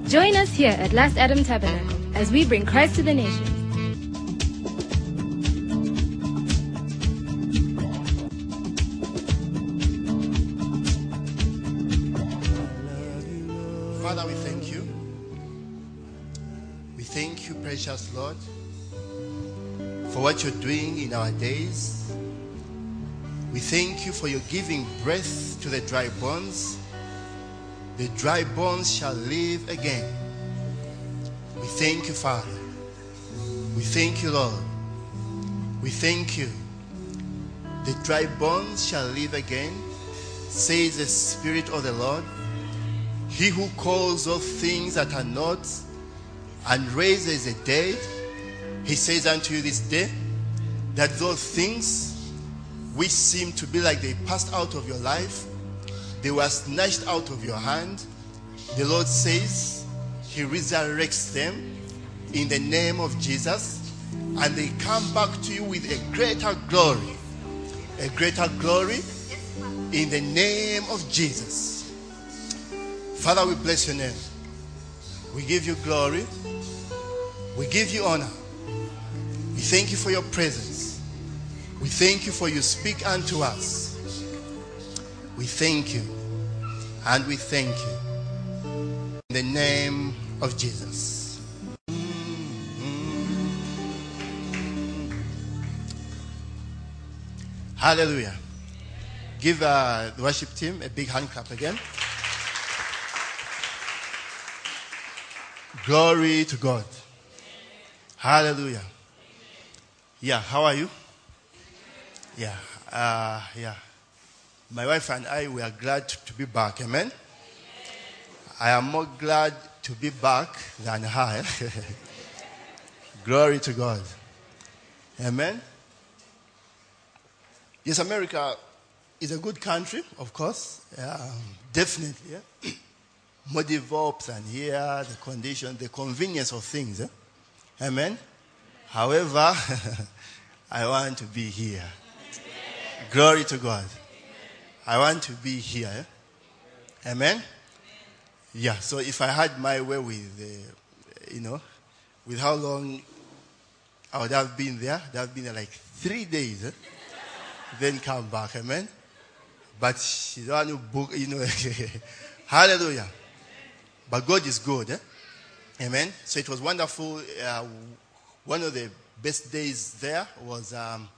Join us here at Last Adam Tabernacle as we bring Christ to the nations. Father, we thank you. We thank you, precious Lord, for what you're doing in our days. We thank you for your giving breath to the dry bones. The dry bones shall live again. We thank you, Father. We thank you, Lord. We thank you. The dry bones shall live again, says the Spirit of the Lord. He who calls all things that are not and raises the dead, he says unto you this day that those things which seem to be like they passed out of your life, they were snatched out of your hand. The Lord says he resurrects them in the name of Jesus, and they come back to you with a greater glory in the name of Jesus. Father, we bless your name. We give you glory. We give you honor. We thank you for your presence. We thank you for you speak unto us. We thank you and we thank you in the name of Jesus. Hallelujah. Give the worship team a big hand clap again. Glory to God. Hallelujah. Yeah, how are you? Yeah. My wife and I, we are glad to be back. Amen? I am more glad to be back than her. Glory to God. Amen? Yes, America is a good country, of course. Definitely. Yeah? More developed than here, the condition, the convenience of things. Amen? However, I want to be here. Glory to God. I want to be here. Amen? Yeah, so if I had my way with, with how long I would have been there, that would have been like 3 days. Then come back. Amen? But she don't want to book, Hallelujah. But God is good. Amen? So it was wonderful. One of the best days there was,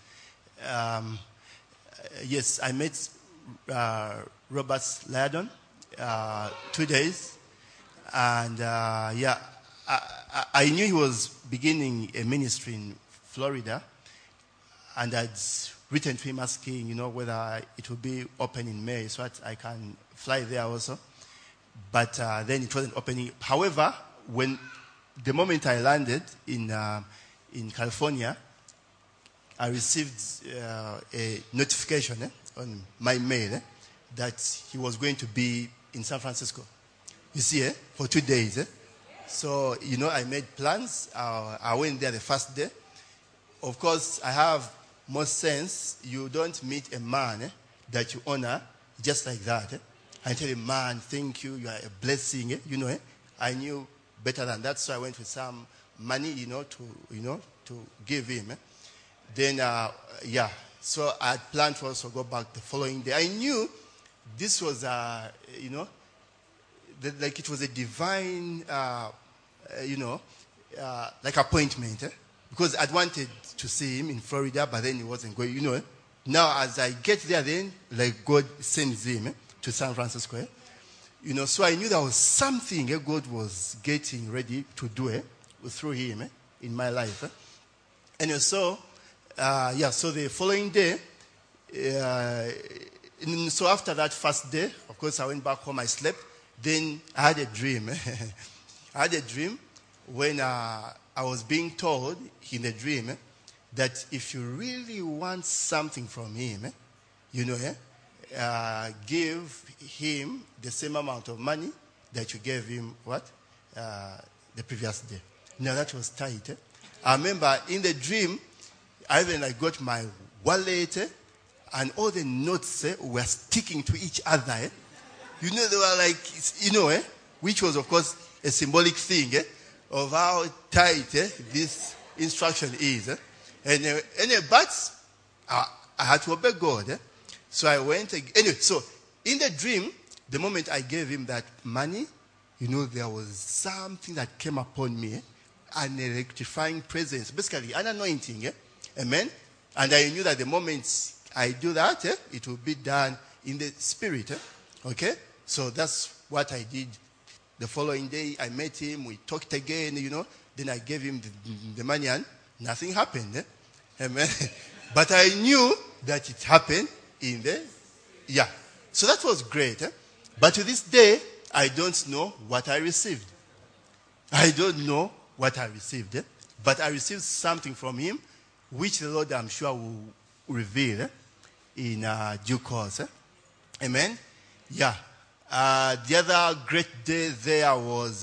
yes, I met Robert Ladon 2 days. And, I knew he was beginning a ministry in Florida. And I'd written to him asking, whether it would be open in May so that I can fly there also. But then it wasn't opening. However, the moment I landed in California, I received a notification on my mail that he was going to be in San Francisco. You see, for 2 days. So, I made plans. I went there the first day. Of course, I have more sense. You don't meet a man that you honor just like that. I tell him, man, thank you. You are a blessing. I knew better than that, so I went with some money, to give him. Then, so I had planned to also go back the following day. I knew this was, like it was a divine, like appointment. Because I'd wanted to see him in Florida, but then he wasn't going, Now, as I get there, then, like God sends him to San Francisco. So I knew there was something God was getting ready to do through him in my life. And so the following day, so after that first day, of course, I went back home, I slept. Then I had a dream. I had a dream when I was being told in the dream that if you really want something from him, give him the same amount of money that you gave him, the previous day. Now that was tight. I remember in the dream, I even got my wallet and all the notes were sticking to each other. They were like, which was, of course, a symbolic thing of how tight this instruction is. But I had to obey God. So I went. Anyway, so in the dream, the moment I gave him that money, there was something that came upon me, an electrifying presence, basically an anointing. Amen. And I knew that the moment I do that, it will be done in the spirit. Okay? So that's what I did. The following day, I met him. We talked again, Then I gave him the money and nothing happened. Amen. But I knew that it happened in the... Yeah. So that was great. But to this day, I don't know what I received. I don't know what I received. But I received something from him, which the Lord, I'm sure, will reveal in due course. Amen. Yeah. The other great day there was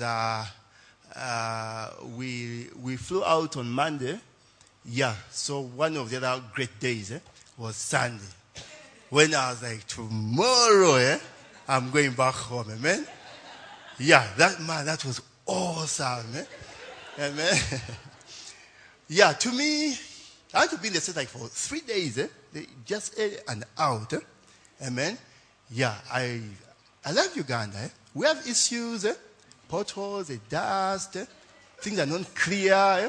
we flew out on Monday. Yeah. So one of the other great days was Sunday, when I was like, tomorrow I'm going back home. Amen. Yeah. That was awesome. Amen. Yeah. To me, I had to be in the city like for 3 days. Just in and out. Amen. Yeah. I love Uganda. We have issues, potholes, dust, things are not clear.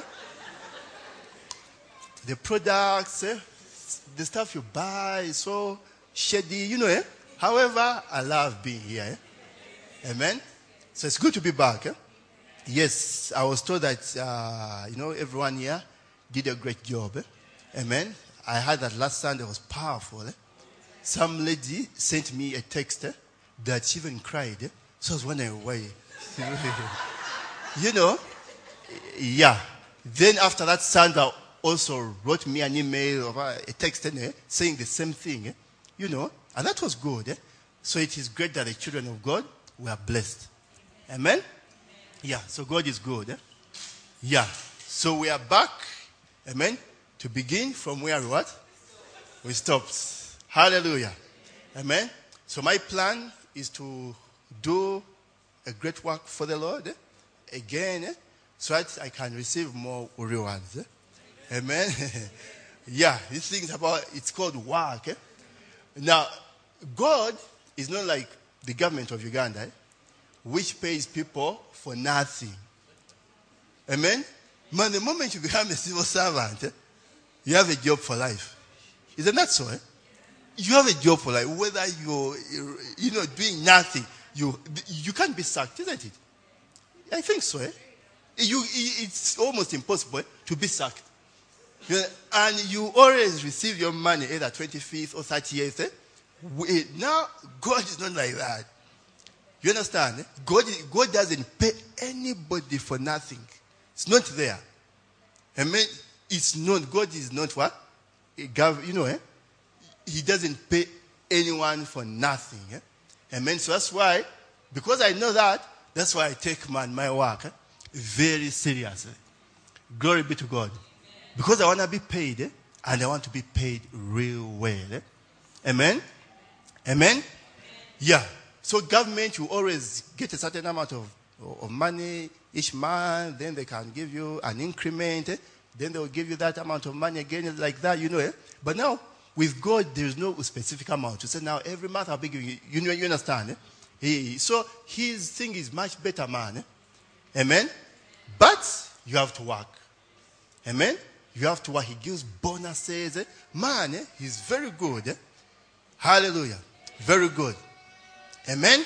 The products, the stuff you buy is so shady, However, I love being here. Amen. So it's good to be back. Yes, I was told that, everyone here did a great job. Amen. I heard that last Sunday was powerful. Some lady sent me a text that she even cried. So I was wondering why. Yeah. Then after that, Sandra also wrote me an email or a text saying the same thing. And that was good. So it is great that the children of God were blessed. Amen? Yeah, so God is good. Yeah. So we are back. Amen? To begin from where we stopped. Hallelujah. Amen? So my plan is to do a great work for the Lord again, so that I can receive more rewards. Amen. Yeah, this thing is it's called work. Now, God is not like the government of Uganda, which pays people for nothing. Amen. Man, the moment you become a civil servant, you have a job for life. Isn't that so? You have a job for life. Whether you're doing nothing, you can't be sacked, isn't it? I think so. It's almost impossible to be sacked. And you always receive your money either 25th or 30th. Now, God is not like that. You understand? God doesn't pay anybody for nothing. It's not there. I mean, it's not. God is not what? He doesn't pay anyone for nothing. Amen. So that's why, because I know that's why I take my work very seriously. Glory be to God. Because I want to be paid, and I want to be paid real well. Amen? Amen? Yeah. So government, you always get a certain amount of money each month. Then they can give you an increment. Then they will give you that amount of money again, like that, But now, with God, there is no specific amount. You say, now, every month I'll be giving you. You understand? So his thing is much better, man. Amen? But you have to work. Amen? You have to work. He gives bonuses. Man, he's very good. Hallelujah. Very good. Amen?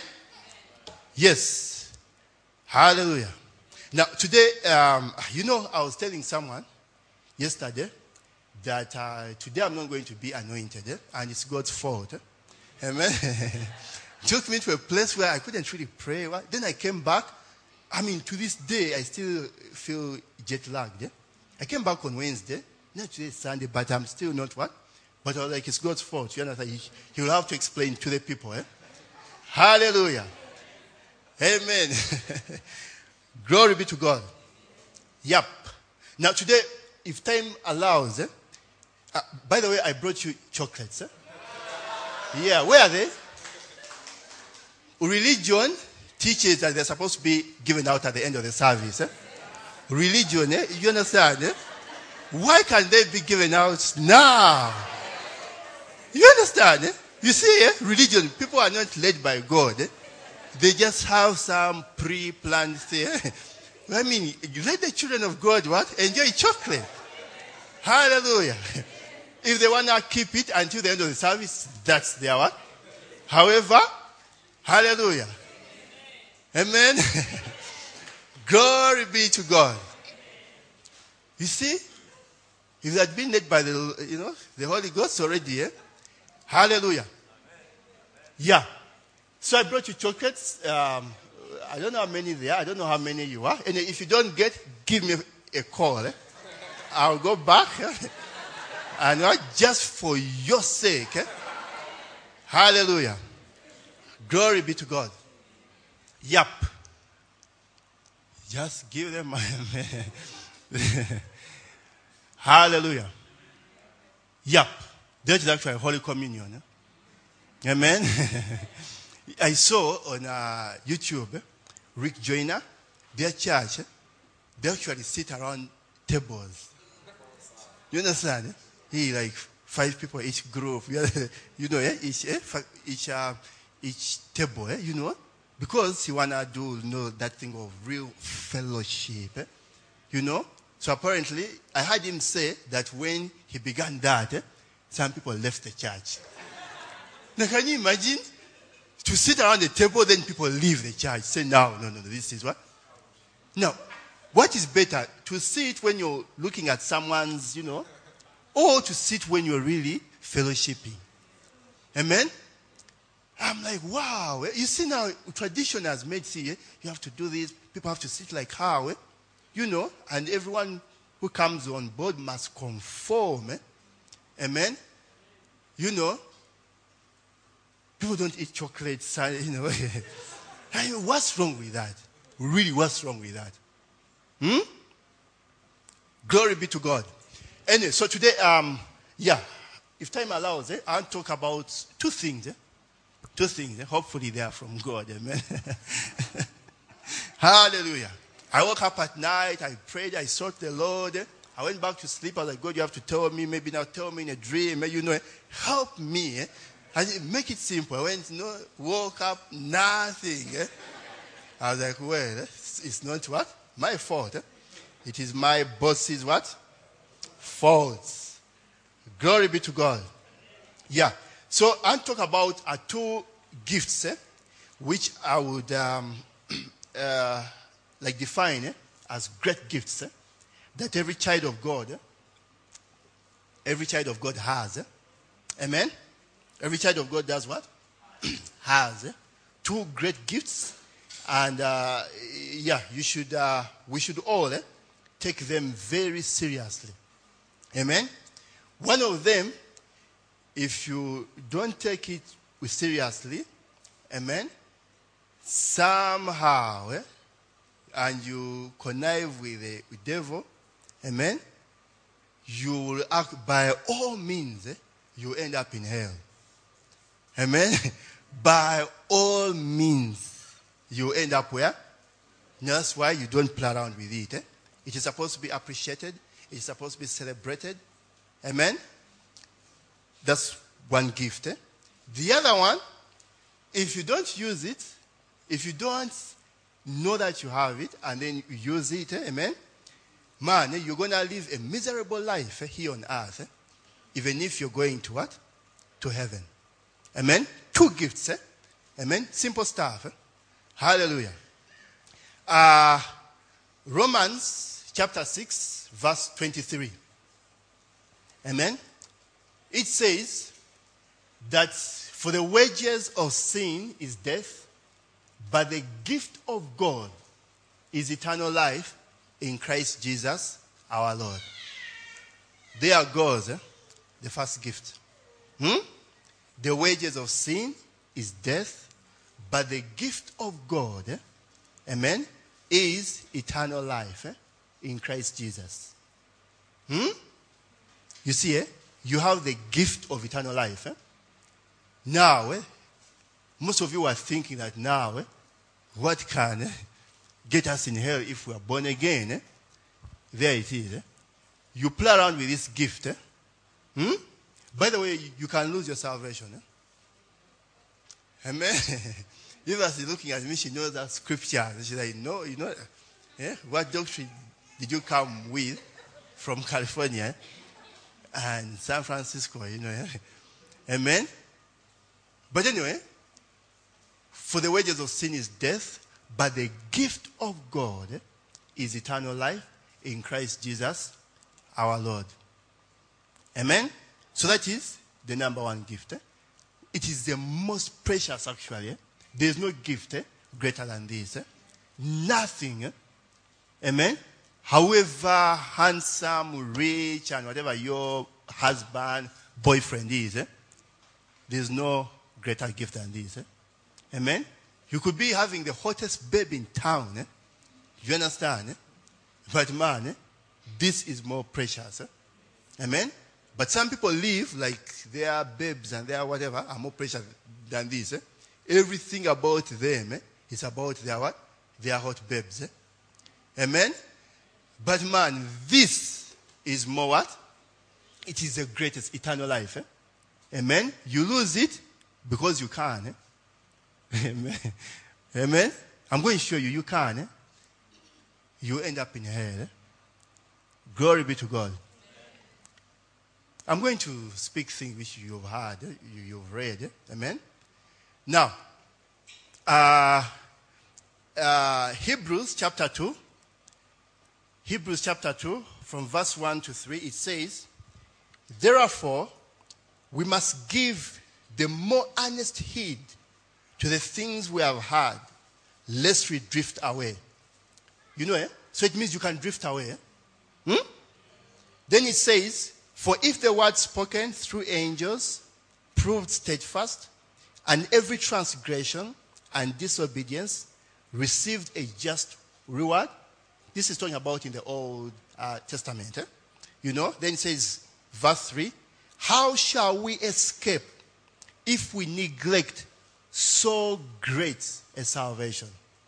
Yes. Hallelujah. Now, today, I was telling someone yesterday that today I'm not going to be anointed, and it's God's fault. Amen? Took me to a place where I couldn't really pray. Then I came back. To this day, I still feel jet lagged. I came back on Wednesday. Not today, Sunday, but I'm still not what? But I was like, it's God's fault. You understand? He will have to explain to the people. Hallelujah. Amen. Glory be to God. Yep. Now today, if time allows, by the way, I brought you chocolates. Yeah, where are they? Religion teaches that they're supposed to be given out at the end of the service. Religion, you understand? Why can't they be given out now? You understand? You see, religion, people are not led by God. They just have some pre-planned thing. I mean, let the children of God what? Enjoy chocolate. Hallelujah. If they want to keep it until the end of the service, that's their what? However, hallelujah. Amen. Glory be to God. You see, if they had been led by the Holy Ghost already, hallelujah. Yeah. So I brought you chocolates. I don't know how many there are. I don't know how many you are. And if you don't get, give me a call. I'll go back. And just for your sake. Hallelujah. Glory be to God. Yup. Just give them my hallelujah. Yup. That is actually Holy Communion. Amen. I saw on YouTube, Rick Joyner, their church, they actually sit around tables. You understand? He like 5 people each group. You know, each table, you know, because he wanna do that thing of real fellowship, you know. So apparently, I heard him say that when he began that, some people left the church. Now, can you imagine? To sit around the table, then people leave the church. Say, no, this is what? Now, what is better? To sit when you're looking at someone's, or to sit when you're really fellowshipping? Amen? I'm like, wow. You see now, tradition has made, you have to do this. People have to sit like how, and everyone who comes on board must conform. Amen? People don't eat chocolates, I mean, what's wrong with that? Really, what's wrong with that? Glory be to God. Anyway, so today, if time allows, I'll talk about 2 things. 2 things. Hopefully they are from God. Amen. Hallelujah. I woke up at night, I prayed, I sought the Lord. I went back to sleep. I was like, God, you have to tell me, maybe now tell me in a dream. Help me. And make it simple. I went, woke up, nothing. I was like, well, it's not what? My fault. It is my boss's what? Fault. Glory be to God. Yeah. So I'm talking about 2 gifts, which I would define as great gifts that every child of God has. Amen. Every child of God does what? Has 2 great gifts. And we should all take them very seriously. Amen. One of them, if you don't take it seriously, amen, somehow, and you connive with the devil, amen, you will act by all means, you end up in hell. Amen. By all means, you end up where? That's why you don't play around with it. It is supposed to be appreciated. It is supposed to be celebrated. Amen. That's one gift. The other one, if you don't use it, if you don't know that you have it, and then you use it, amen, man, you're going to live a miserable life here on earth, even if you're going to what? To heaven. Amen. 2 gifts. Amen. Simple stuff. Hallelujah. Romans chapter 6, verse 23. Amen. It says that for the wages of sin is death, but the gift of God is eternal life in Christ Jesus our Lord. There goes the first gift. The wages of sin is death, but the gift of God, amen, is eternal life in Christ Jesus. You see, you have the gift of eternal life. Now, most of you are thinking that now, what can get us in hell if we are born again? There it is. You play around with this gift. By the way, you can lose your salvation. Amen. Eva is looking at me, she knows that scripture. She's like, no, you know, what doctrine did you come with from California and San Francisco, you know? Amen. But anyway, for the wages of sin is death, but the gift of God is eternal life in Christ Jesus, our Lord. Amen. So that is the number one gift. It is the most precious, actually. There is no gift greater than this. Nothing. Amen. However handsome, rich, and whatever your husband, boyfriend is, there is no greater gift than this. Amen. You could be having the hottest babe in town. You understand? But man, this is more precious. Amen. But some people live like their babes and their whatever are more precious than this. Everything about them is about their what? Their hot babes. Amen. But man, this is more what? It is the greatest eternal life. Amen. You lose it because you can. Amen. Amen. I'm going to show you. You can. You end up in hell. Glory be to God. I'm going to speak things which you've heard, you've read. Amen. Now, Hebrews chapter 2. Hebrews chapter 2, from verse 1 to 3, it says, therefore, we must give the more earnest heed to the things we have heard, lest we drift away. You know, so it means you can drift away. Then it says, for if the word spoken through angels proved steadfast, and every transgression and disobedience received a just reward. This is talking about in the Old Testament. You know, then it says, verse 3, how shall we escape if we neglect so great a salvation?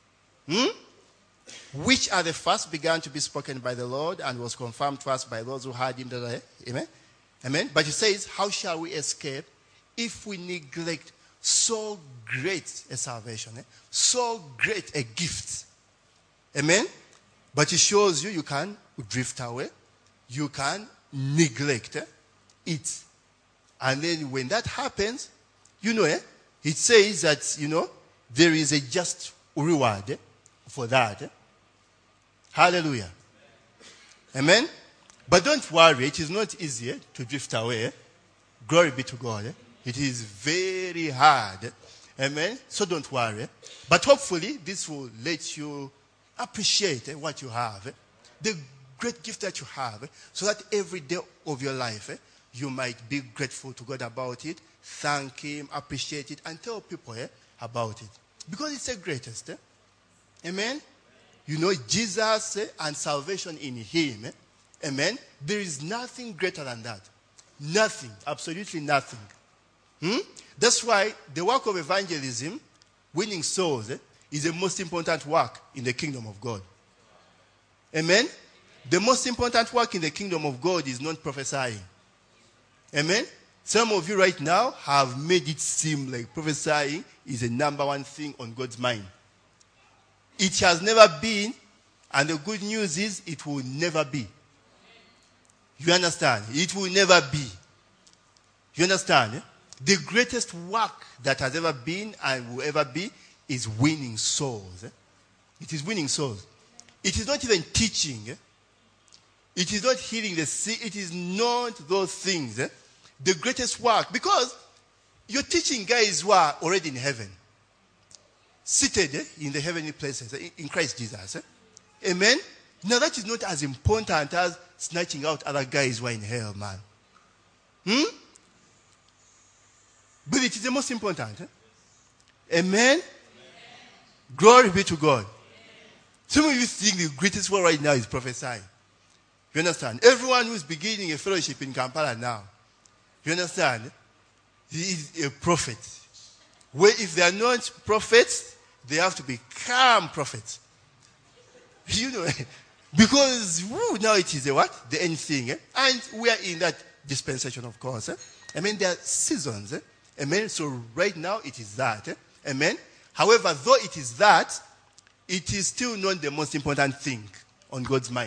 Which are the first began to be spoken by the Lord and was confirmed to us by those who heard him. Amen? Amen? But it says, how shall we escape if we neglect so great a salvation? So great a gift. Amen? But it shows you can drift away. You can neglect it. And then when that happens, you know, it says that, you know, there is a just reward for that. Hallelujah. Amen? But don't worry, it is not easy to drift away. Glory be to God. It is very hard. Amen? So don't worry. But hopefully, this will let you appreciate what you have. The great gift that you have. So that every day of your life, you might be grateful to God about it. Thank Him, appreciate it, and tell people about it. Because it's the greatest. Amen? You know, Jesus and salvation in Him. Amen? There is nothing greater than that. Nothing. Absolutely nothing. That's why the work of evangelism, winning souls, is the most important work in the kingdom of God. Amen? The most important work in the kingdom of God is not prophesying. Amen? Some of you right now have made it seem like prophesying is the number one thing on God's mind. It has never been, and the good news is it will never be. You understand? It will never be. You understand? The greatest work that has ever been and will ever be is winning souls. It is winning souls. It is not even teaching. It is not healing the sick. It is not those things. The greatest work. Because you're teaching guys who are already in heaven. Seated in the heavenly places in Christ Jesus. Amen? Now that is not as important as snatching out other guys who are in hell, man. But it is the most important. Amen? Glory be to God. Some of you think the greatest one right now is prophesying. You understand? Everyone who is beginning a fellowship in Kampala now, you understand? He is a prophet. Where if they are not prophets, they have to be calm prophets. You know, because now it is a what? The end thing. And we are in that dispensation, of course. Amen. There are seasons. Amen. So right now it is that. Amen. However, though it is that, it is still not the most important thing on God's mind.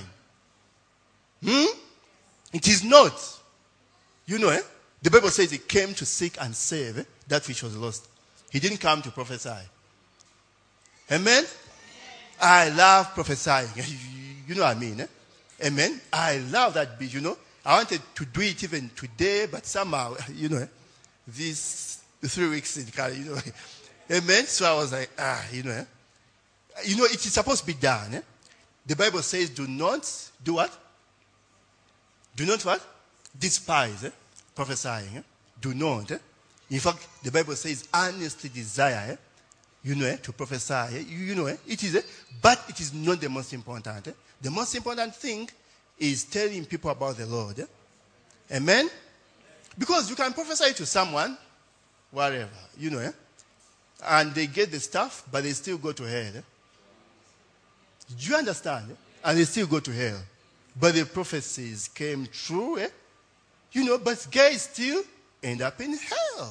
It is not. You know, the Bible says he came to seek and save that which was lost. He didn't come to prophesy. Amen? I love prophesying. You know what I mean? Amen? I love that bit, you know. I wanted to do it even today, but somehow, you know, these 3 weeks in Cali, you know. Amen? So I was like, you know. You know, it is supposed to be done. The Bible says, do not do what? Do not what? Despise prophesying. Do not. In fact, the Bible says, earnestly desire, you know, to prophesy. You know, it is, but it is not the most important. The most important thing is telling people about the Lord. Amen? Because you can prophesy to someone, whatever, you know, and they get the stuff, but they still go to hell. Do you understand? And they still go to hell. But the prophecies came true, you know, but guys still end up in hell.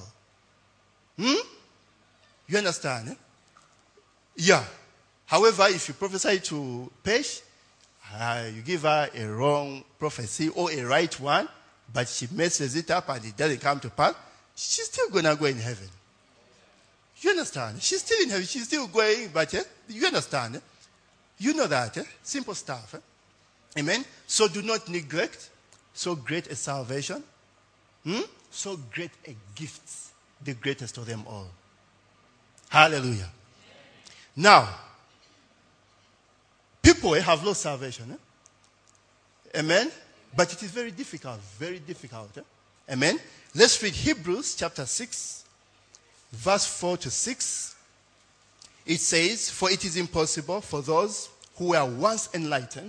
You understand? Yeah. However, if you prophesy to Pesh, you give her a wrong prophecy or a right one, but she messes it up and it doesn't come to pass, she's still going to go in heaven. You understand? She's still in heaven. She's still going, but you understand? You know that. Simple stuff. Amen? So do not neglect so great a salvation. So great a gift, the greatest of them all. Hallelujah. Now, people have lost salvation. Amen? But it is very difficult, very difficult. Amen? Let's read Hebrews chapter 6, verse 4 to 6. It says, for it is impossible for those who were once enlightened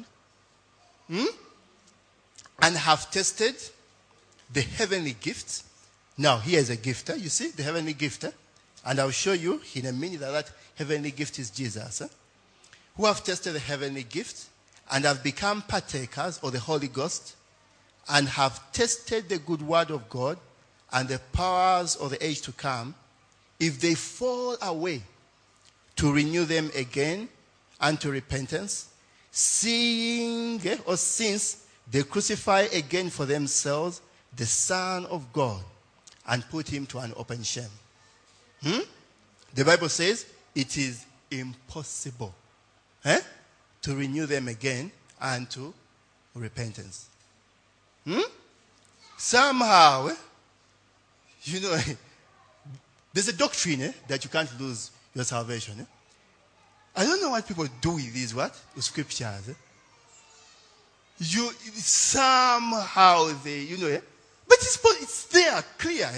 and have tasted the heavenly gift. Now, here is a gift. You see, the heavenly gift. And I'll show you in a minute that heavenly gift is Jesus. Who have tasted the heavenly gift and have become partakers of the Holy Ghost and have tasted the good word of God and the powers of the age to come, if they fall away, to renew them again unto repentance, seeing or since they crucify again for themselves the Son of God and put him to an open shame. The Bible says it is impossible to renew them again unto repentance. Somehow, you know, there's a doctrine that you can't lose your salvation. I don't know what people do with these scriptures. You somehow they, you know, but it's there, clear.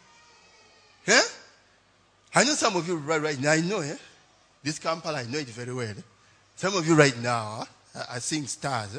I know some of you right now, I know, this Kampala, I know it very well. Some of you right now are seeing stars.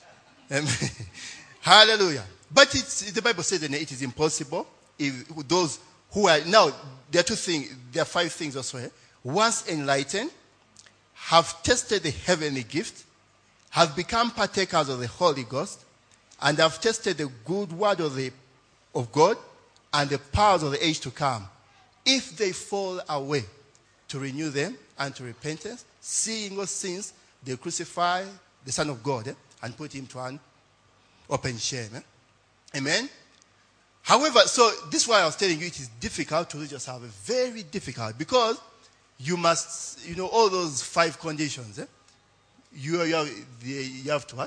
Hallelujah. But the Bible says that it is impossible if those who are, now, there are 2 things, there are 5 things also. Once enlightened, have tasted the heavenly gift, have become partakers of the Holy Ghost, and have tasted the good word of God and the powers of the age to come. If they fall away, to renew them unto repentance, seeing or sins, they crucify the Son of God and put him to an open shame. Amen? However, so this is why I was telling you it is difficult to lose your salvation. Very difficult. Because you must, you know, all those 5 conditions. You have to what?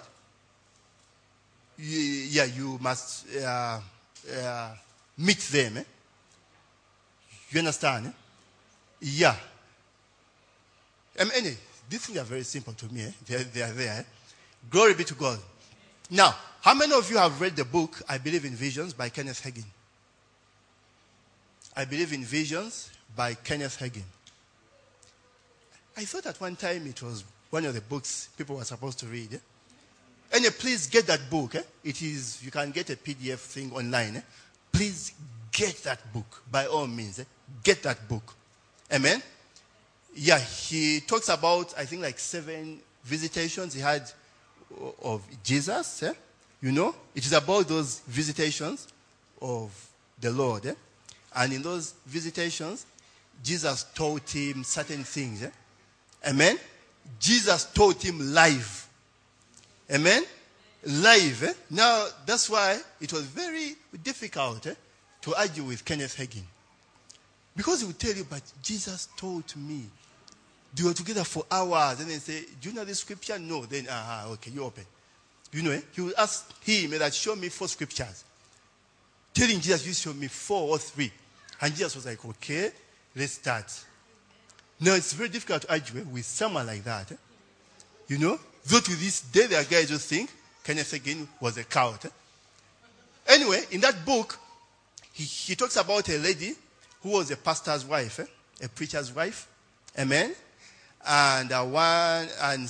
You must meet them. You understand? Yeah. Anyway, these things are very simple to me. They are there. Glory be to God. Now, how many of you have read the book, I Believe in Visions, by Kenneth Hagin? I Believe in Visions by Kenneth Hagin. I thought at one time it was one of the books people were supposed to read. Anyway, please get that book. It is, you can get a PDF thing online. Please get that book by all means. Get that book. Amen? yeah, he talks about, I think, like 7 visitations he had of Jesus. You know, it is about those visitations of the Lord. And in those visitations, Jesus taught him certain things. Amen? Jesus taught him life. Amen? Life. Now, that's why it was very difficult to argue with Kenneth Hagin. Because he would tell you, but Jesus taught me. They were together for hours. And then say, do you know this scripture? No. Then, okay, you open. You know, he would ask him that, show me 4 scriptures. Telling Jesus, you show me 4 or 3. And Jesus was like, okay, let's start. Now, it's very difficult to argue with someone like that. You know, though to this day, there are guys who think Kenneth Hagin was a coward. Anyway, in that book, he talks about a lady who was a pastor's wife, a preacher's wife. Amen? And and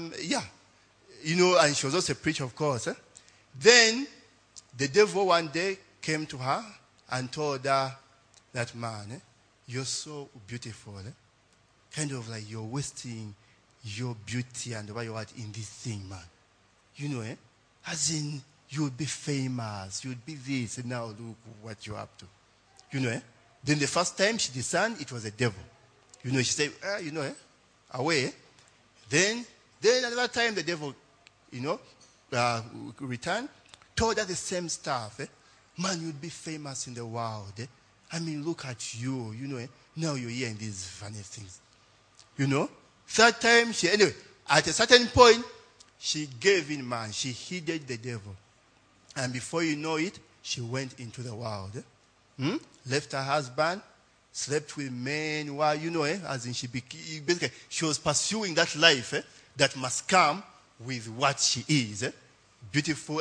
she was also a preacher, of course. Then, the devil one day came to her and told her that, man, you're so beautiful. Kind of like you're wasting your beauty and what you are in this thing, man. You know, as in, you'll be famous, you'll be this, and now look what you're up to. You know, Then the first time she discerned, it was a devil. You know, she said, away. Then another time the devil, returned, told her the same stuff. Man, you'd be famous in the world. I mean, look at you, now you're here in these funny things. Third time, at a certain point, she gave in, man. She heeded the devil. And before you know it, she went into the world. Left her husband, slept with men while, as in basically, she was pursuing that life that must come with what she is. Beautiful,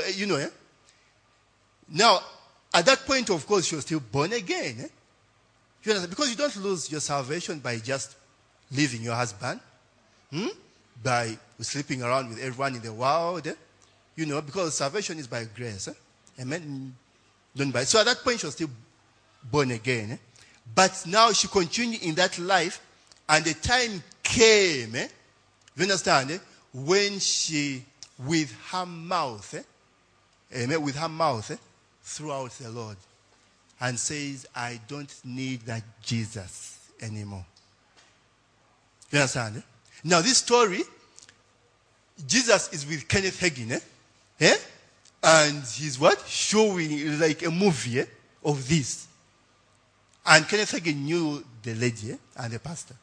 Now, at that point, of course, she was still born again. You understand? Because you don't lose your salvation by just leaving your husband. By sleeping around with everyone in the world. Because salvation is by grace. Amen? So at that point, she was still born again. But now she continued in that life. And the time came, you understand, when she, with her mouth, threw out the Lord and says, I don't need that Jesus anymore. You understand? Now this story, Jesus is with Kenneth Hagin, and he's what? Showing like a movie of this. And Kenneth Hagin knew the lady and the pastor.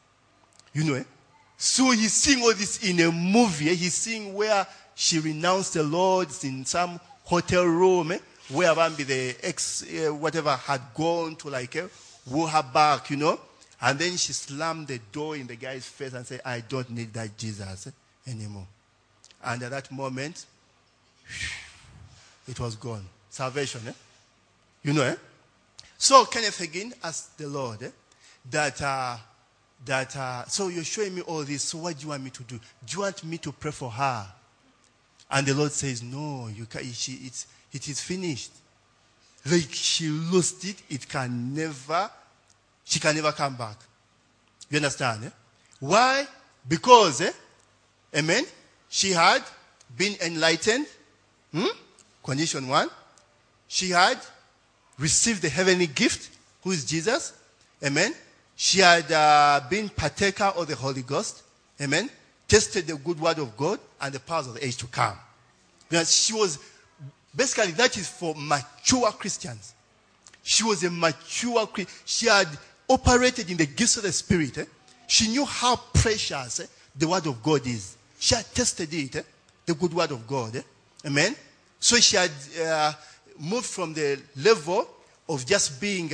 So he's seeing all this in a movie. He's seeing where she renounced the Lord in some hotel room, where the ex, whatever, had gone to woo her back, And then she slammed the door in the guy's face and said, I don't need that Jesus anymore. And at that moment, it was gone. Salvation, So Kenneth Hagin asked the Lord so you're showing me all this, so what do you want me to do? Do you want me to pray for her? And the Lord says, no, you can't, it is finished. Like she lost it, she can never come back. You understand? Why? Because, amen, she had been enlightened. Condition 1. She had received the heavenly gift, who is Jesus. Amen. She had been partaker of the Holy Ghost. Amen. Tested the good word of God and the powers of the age to come. Because she was, basically that is for mature Christians. She was a mature Christian. She had operated in the gifts of the Spirit. She knew how precious the word of God is. She had tested it, the good word of God. Amen. So she had moved from the level of just being,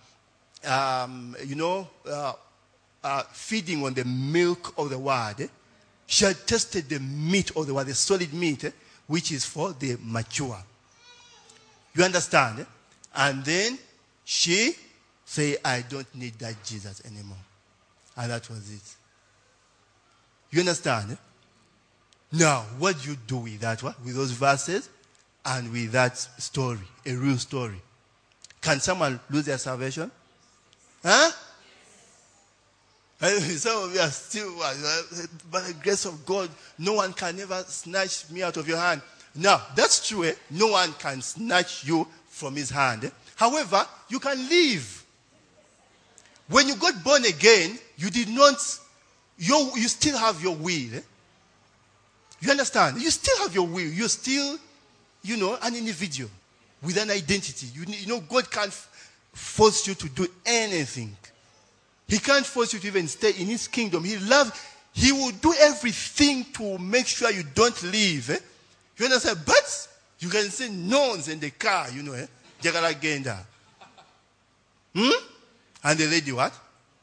feeding on the milk of the word. She had tested the meat of the word, the solid meat, which is for the mature. You understand? And then she said, I don't need that Jesus anymore. And that was it. You understand? Now, what do you do with that? What? With those verses and with that story, a real story. Can someone lose their salvation? Huh? And some of you are still, by the grace of God, no one can ever snatch me out of your hand. Now, that's true. No one can snatch you from his hand. However, you can live. When you got born again, you did not, you still have your will. You understand? You still have your will. You're still, an individual with an identity. God can't force you to do anything. He can't force you to even stay in his kingdom. He will do everything to make sure you don't leave. You understand? But you can say no's in the car, Jagala Genda. And the lady what?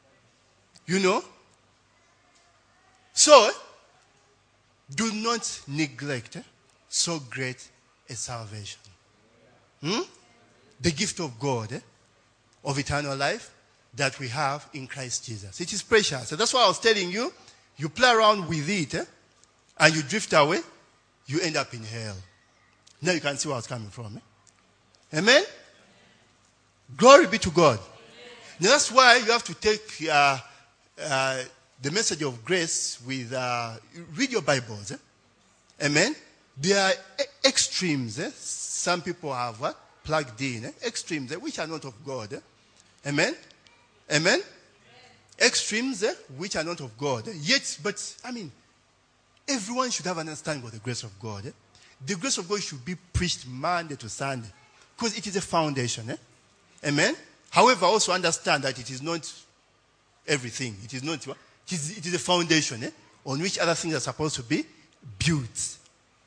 So, do not neglect so great a salvation. The gift of God, of eternal life that we have in Christ Jesus. It is precious. So that's why I was telling you, you play around with it and you drift away, you end up in hell. Now you can see where I was coming from. Amen? Glory be to God. Now that's why you have to take the message of grace with, read your Bibles. Amen? There are extremes. Some people have plugged in. Extremes which are not of God. Amen? Amen? Extremes which are not of God. Yet, but, everyone should have an understanding of the grace of God. The grace of God should be preached Monday to Sunday. Because it is a foundation. Amen? However, also understand that it is not everything. It is not. It is a foundation on which other things are supposed to be built.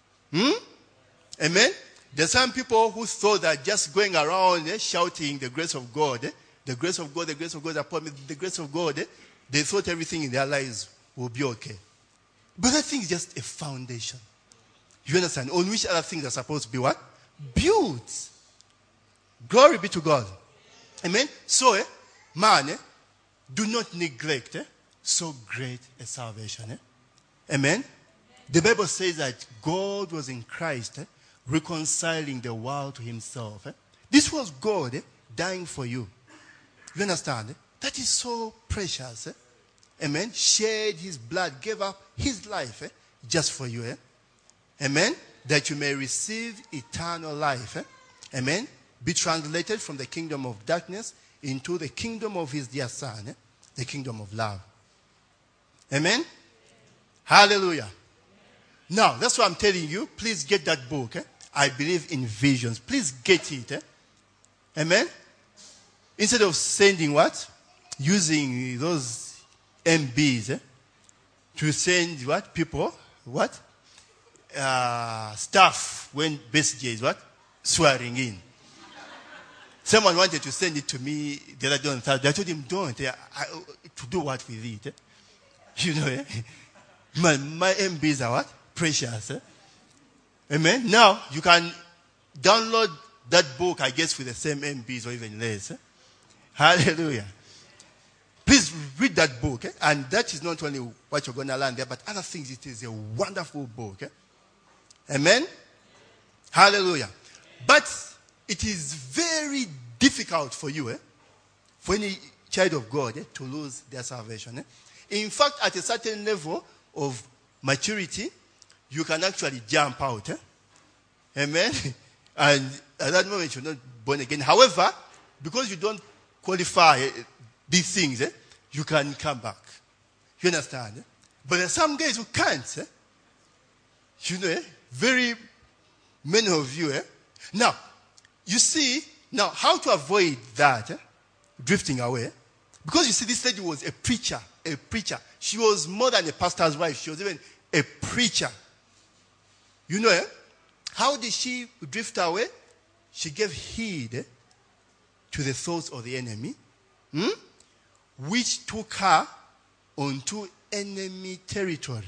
Amen? There are some people who thought that just going around shouting the grace of God, the grace of God, the grace of God, the grace of God, they thought everything in their lives will be okay. But that thing is just a foundation. You understand? On which other things are supposed to be what? Built. Glory be to God. Amen? So, do not neglect so great a salvation. Amen? The Bible says that God was in Christ reconciling the world to himself. This was God dying for you. You understand? That is so precious. Amen? Shed his blood, gave up his life just for you. Amen? That you may receive eternal life. Amen? Be translated from the kingdom of darkness into the kingdom of his dear son, the kingdom of love. Amen? Hallelujah. Now, that's why I'm telling you, please get that book. I believe in visions. Please get it. Amen? Instead of sending what? Using those MBs to send what? People? What? Stuff when BSJ is what? Swearing in. Someone wanted to send it to me the other day on Thursday. I told him, don't. To do what with it? My MBs are what? Precious. Amen? Now, you can download that book, I guess, with the same MBs or even less. Hallelujah. Please read that book. And that is not only what you're going to learn there, but other things. It is a wonderful book. Amen? Hallelujah. But it is very difficult for you, for any child of God, to lose their salvation. In fact, at a certain level of maturity, you can actually jump out. Amen? And at that moment, you're not born again. However, because you don't qualify these things, you can come back. You understand? But there are some guys who can't. Very many of you. Now, you see, now how to avoid that, drifting away? Because you see, this lady was a preacher. She was more than a pastor's wife. She was even a preacher. How did she drift away? She gave heed to the thoughts of the enemy, which took her onto enemy territory.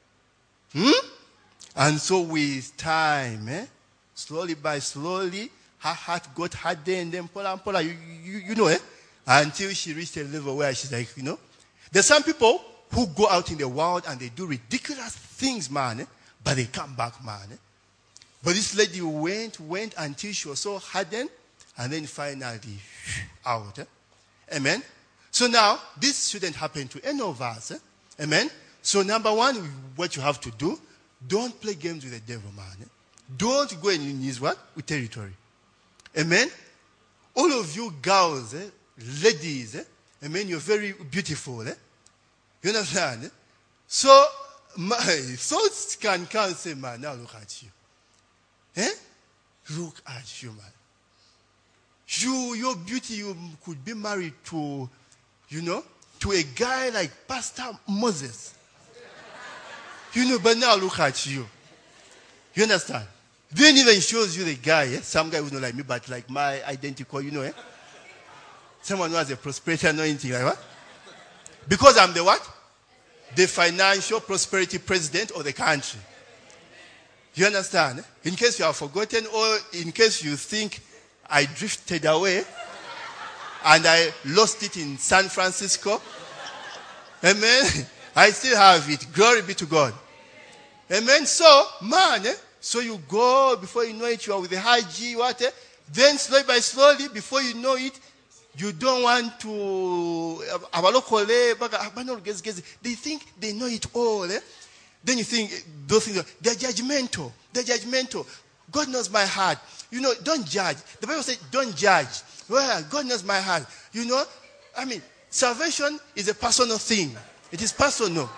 And so with time, slowly by slowly, her heart got hardened and pola, until she reached a level where she's like, There's some people who go out in the world and they do ridiculous things, man, but they come back, man. But this lady went until she was so hardened, and then finally out. Amen? So now, this shouldn't happen to any of us. Amen? So number one, what you have to do, don't play games with the devil, man. Don't go in his what? With territory. Amen? All of you girls, ladies, amen, you're very beautiful. You understand? So, my thoughts can come and say, man, now look at you. Look at you, man. Your beauty, you could be married to, to a guy like Pastor Moses. But now look at you. You understand? Then even shows you the guy, some guy who's not like me, but like my identical, Someone who has a prosperity anointing, like what? Because I'm the what? The financial prosperity president of the country. You understand? In case you have forgotten, or in case you think I drifted away and I lost it in San Francisco. Amen. I still have it. Glory be to God. Amen. So, man, so you go, before you know it, you are with the high G, then slowly by slowly, before you know it, you don't want to, they think they know it all. Then you think, those things, they're judgmental. God knows my heart. Don't judge. The Bible says, don't judge. Well, God knows my heart. Salvation is a personal thing. It is personal.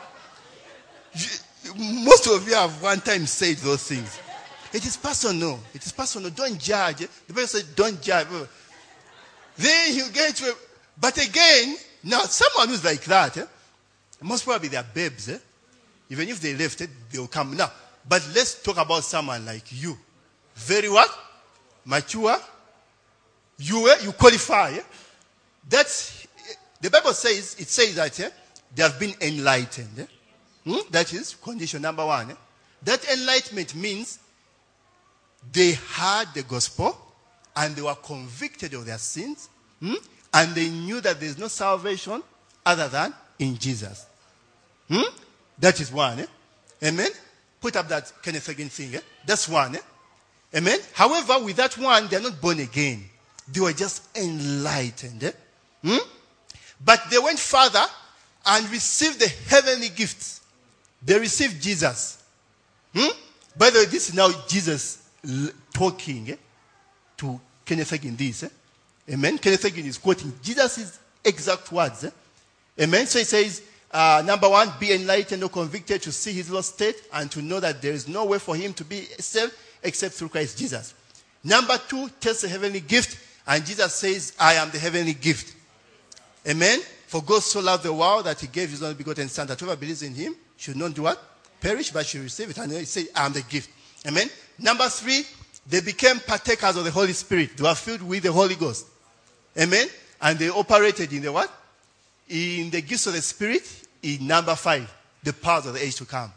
Most of you have one time said those things. It is personal. Don't judge. The Bible says, don't judge. Then you get to, but again, now someone who's like that, most probably they are babes. Even if they left it, they'll come now. But let's talk about someone like you. Very what? Mature. You qualify. That's, the Bible says, it says that they have been enlightened. That is condition number one. That enlightenment means they heard the gospel and they were convicted of their sins, and they knew that there is no salvation other than in Jesus. That is one. Amen. Put up that Kenneth Hagin thing. That's one. Amen. However, with that one, they are not born again. They were just enlightened. But they went further and received the heavenly gifts. They received Jesus. By the way, this is now Jesus talking to Kenneth Hagin this. Amen. Kenneth Hagin is quoting Jesus' exact words. Amen. So he says, number one, be enlightened or convicted to see his lost state and to know that there is no way for him to be saved except through Christ Jesus. Number two, taste the heavenly gift. And Jesus says, I am the heavenly gift. Amen. For God so loved the world that he gave his only begotten Son, that whoever believes in him should not do what? Perish, but should receive it. And he said, I am the gift. Amen. Number three, they became partakers of the Holy Spirit. They were filled with the Holy Ghost. Amen. And they operated in the what? In the gifts of the Spirit. In number 5, the powers of the age to come.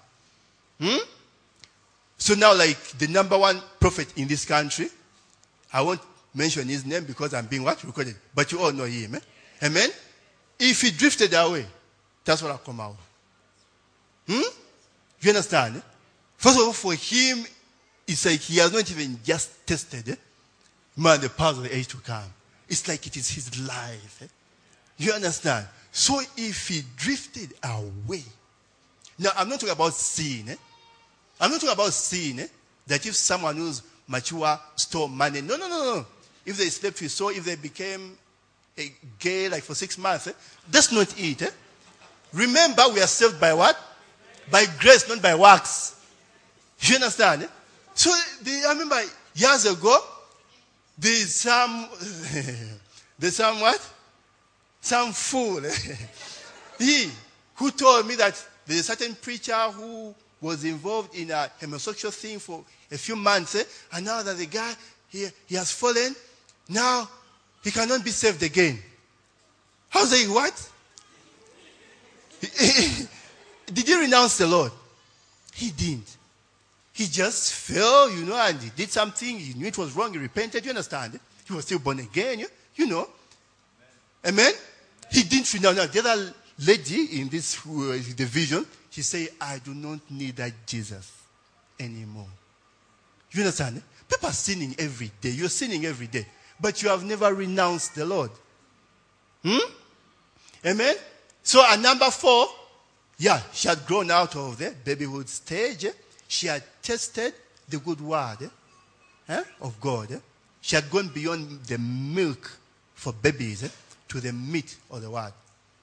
So now, like the number one prophet in this country, I won't mention his name because I'm being what? Recorded. But you all know him. Amen. If he drifted away, that's what will come out. You understand? First of all, for him, it's like he has not even just tested the powers of the age to come. It's like it is his life. You understand? So if he drifted away. Now, I'm not talking about sin. I'm not talking about sin. That if someone who's mature stole money. No. If they slept with, so if they became a gay like for 6 months, that's not it. Remember, we are saved by what? By grace, not by works. You understand? So, I remember years ago, there's some what? Some fool. He who told me that there's a certain preacher who was involved in a homosexual thing for a few months, and now that the guy, he has fallen, now he cannot be saved again. I was like, what? Did he renounce the Lord? He didn't. He just fell, and he did something. He knew it was wrong. He repented. You understand? He was still born again. Amen? He didn't renounce. Now, the other lady in this division, she said, I do not need that Jesus anymore. You understand? People are sinning every day. You're sinning every day. But you have never renounced the Lord. Amen? So at number 4, she had grown out of the babyhood stage. She had tasted the good word of God. She had gone beyond the milk for babies to the meat of the word.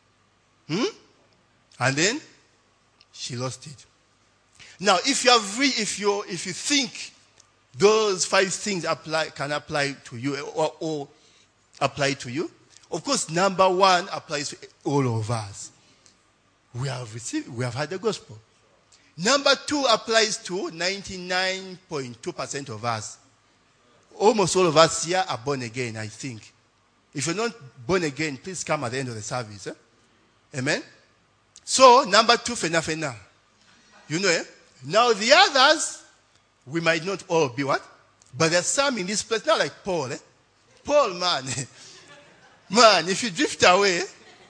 And then she lost it. Now, if you think those 5 things can apply to you or apply to you, of course, number 1 applies to all of us. We have had the gospel. Number 2 applies to 99.2% of us. Almost all of us here are born again, I think. If you're not born again, please come at the end of the service. Amen? So, number 2, fena. You know, Now the others, we might not all be what? But there's some in this place, not like Paul. Paul, man. Man, if you drift away,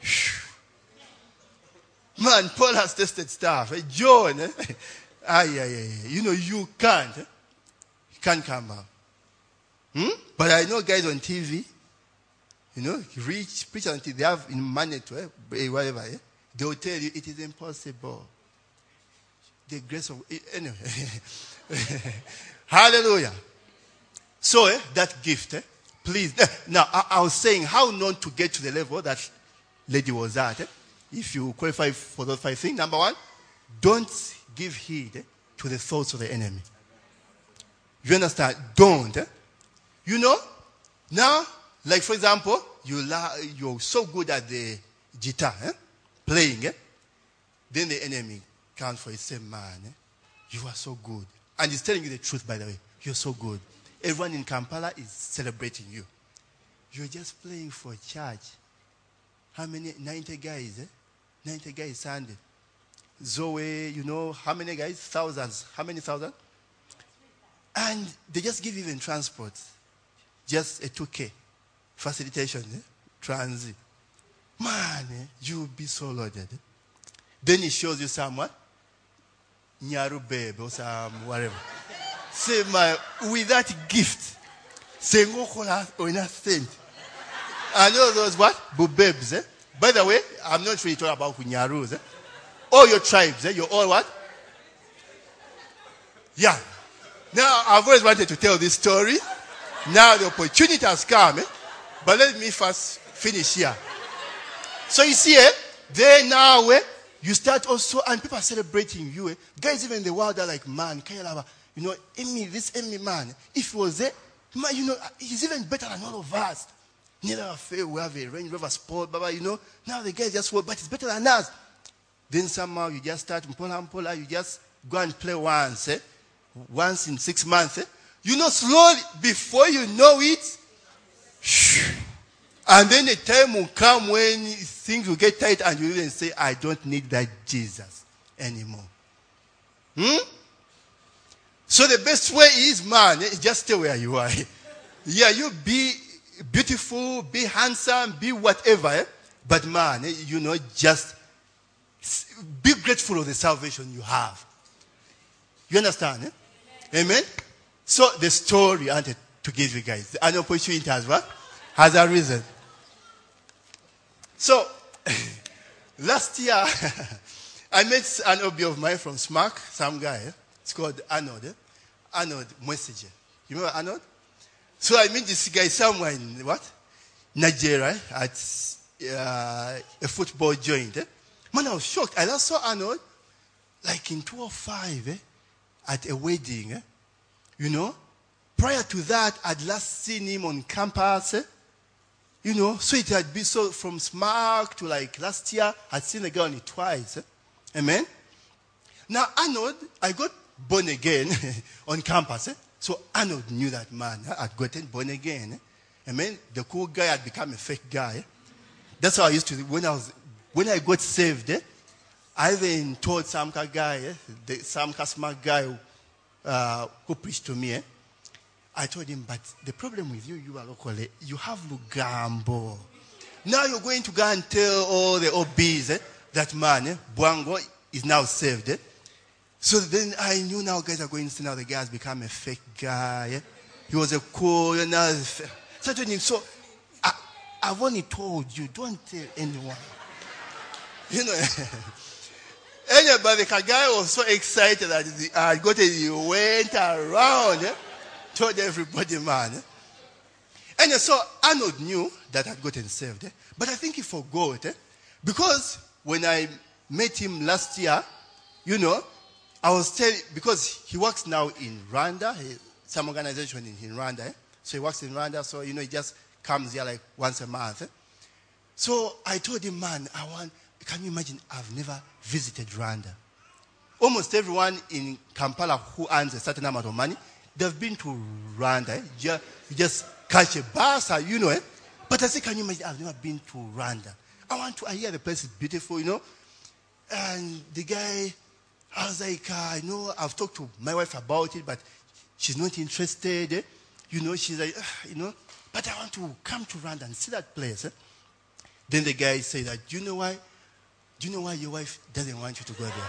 man, Paul has tested stuff. John, you can't. You can't come back. But I know guys on TV, rich preachers on TV, they have money to whatever. They will tell you it is impossible. The grace of anyway. Hallelujah. So that gift, please. Now I was saying how not to get to the level that lady was at. If you qualify for those 5 things, number 1, don't give heed to the thoughts of the enemy. You understand? Don't. Now, like for example, you're so good at the guitar, playing, then the enemy comes for the same man. You are so good. And he's telling you the truth, by the way. You're so good. Everyone in Kampala is celebrating you. You're just playing for church. How many? 90 guys, 90 guys Sunday. Zoe, how many guys? Thousands. How many thousand? And they just give you even transport. Just a 2K. Facilitation, transit. Man, you'll be so loaded. Then he shows you someone. Nyaru babe or some whatever. Say with that gift. Say ngokola or nothing. I know those what? Bubebs. By the way, I'm not really talking about Nyarus. All your tribes, you're all what? Yeah. Now, I've always wanted to tell this story. Now the opportunity has come. But let me first finish here. So you see, there now, you start also, and people are celebrating you. Guys, even in the world are like, man, this Emmy man, if he was there, man, he's even better than all of us. Neither fail, we have a Range Rover Sport, now the guys just work, but it's better than us. Then somehow you just start, Mpola, you just go and play once, once in 6 months. Slowly, before you know it, and then the time will come when things will get tight and you even say, I don't need that Jesus anymore. So the best way is, man, just stay where you are. Yeah, you be beautiful, be handsome, be whatever. But man, just be grateful of the salvation you have. You understand? Amen? So the story I wanted to give you guys, an opportunity as well, has a reason. So, last year, I met an OB of mine from SMARC, some guy. It's called Arnold. Arnold Mwesigye. You remember Arnold? So I met this guy somewhere in Nigeria at a football joint. Man, I was shocked. I last saw Arnold like in 2005 at a wedding. Prior to that, I'd last seen him on campus. So it had been so from SMARC to like last year, I'd seen the guy only twice. Amen? Now, Arnold, I got born again on campus. So Arnold knew that man. I'd gotten born again. Amen? The cool guy had become a fake guy. That's how I used to do. When I got saved, I even told some guy, some SMARC guy who preached to me, I told him, but the problem with you are locally, you have Lugambo. Now you're going to go and tell all the OBs that man, Bwango, is now saved. So then I knew now guys are going to see now the guy has become a fake guy. He was a cool, So I told him, so I've only told you, don't tell anyone. You know. Anybody, the guy was so excited that he went around, told everybody, man. And so Arnold knew that I'd gotten saved, but I think he forgot, because when I met him last year, I was telling, because he works now in Rwanda, some organization in Rwanda, so he works in Rwanda, so he just comes here like once a month. So I told him, man, can you imagine, I've never visited Rwanda. Almost everyone in Kampala who earns a certain amount of money, they've been to Rwanda. You just catch a bus, But I said, can you imagine, I've never been to Rwanda. I hear the place is beautiful, And the guy, I was like, I've talked to my wife about it, but she's not interested. She's like, but I want to come to Rwanda and see that place. Then the guy said that, do you know why your wife doesn't want you to go there?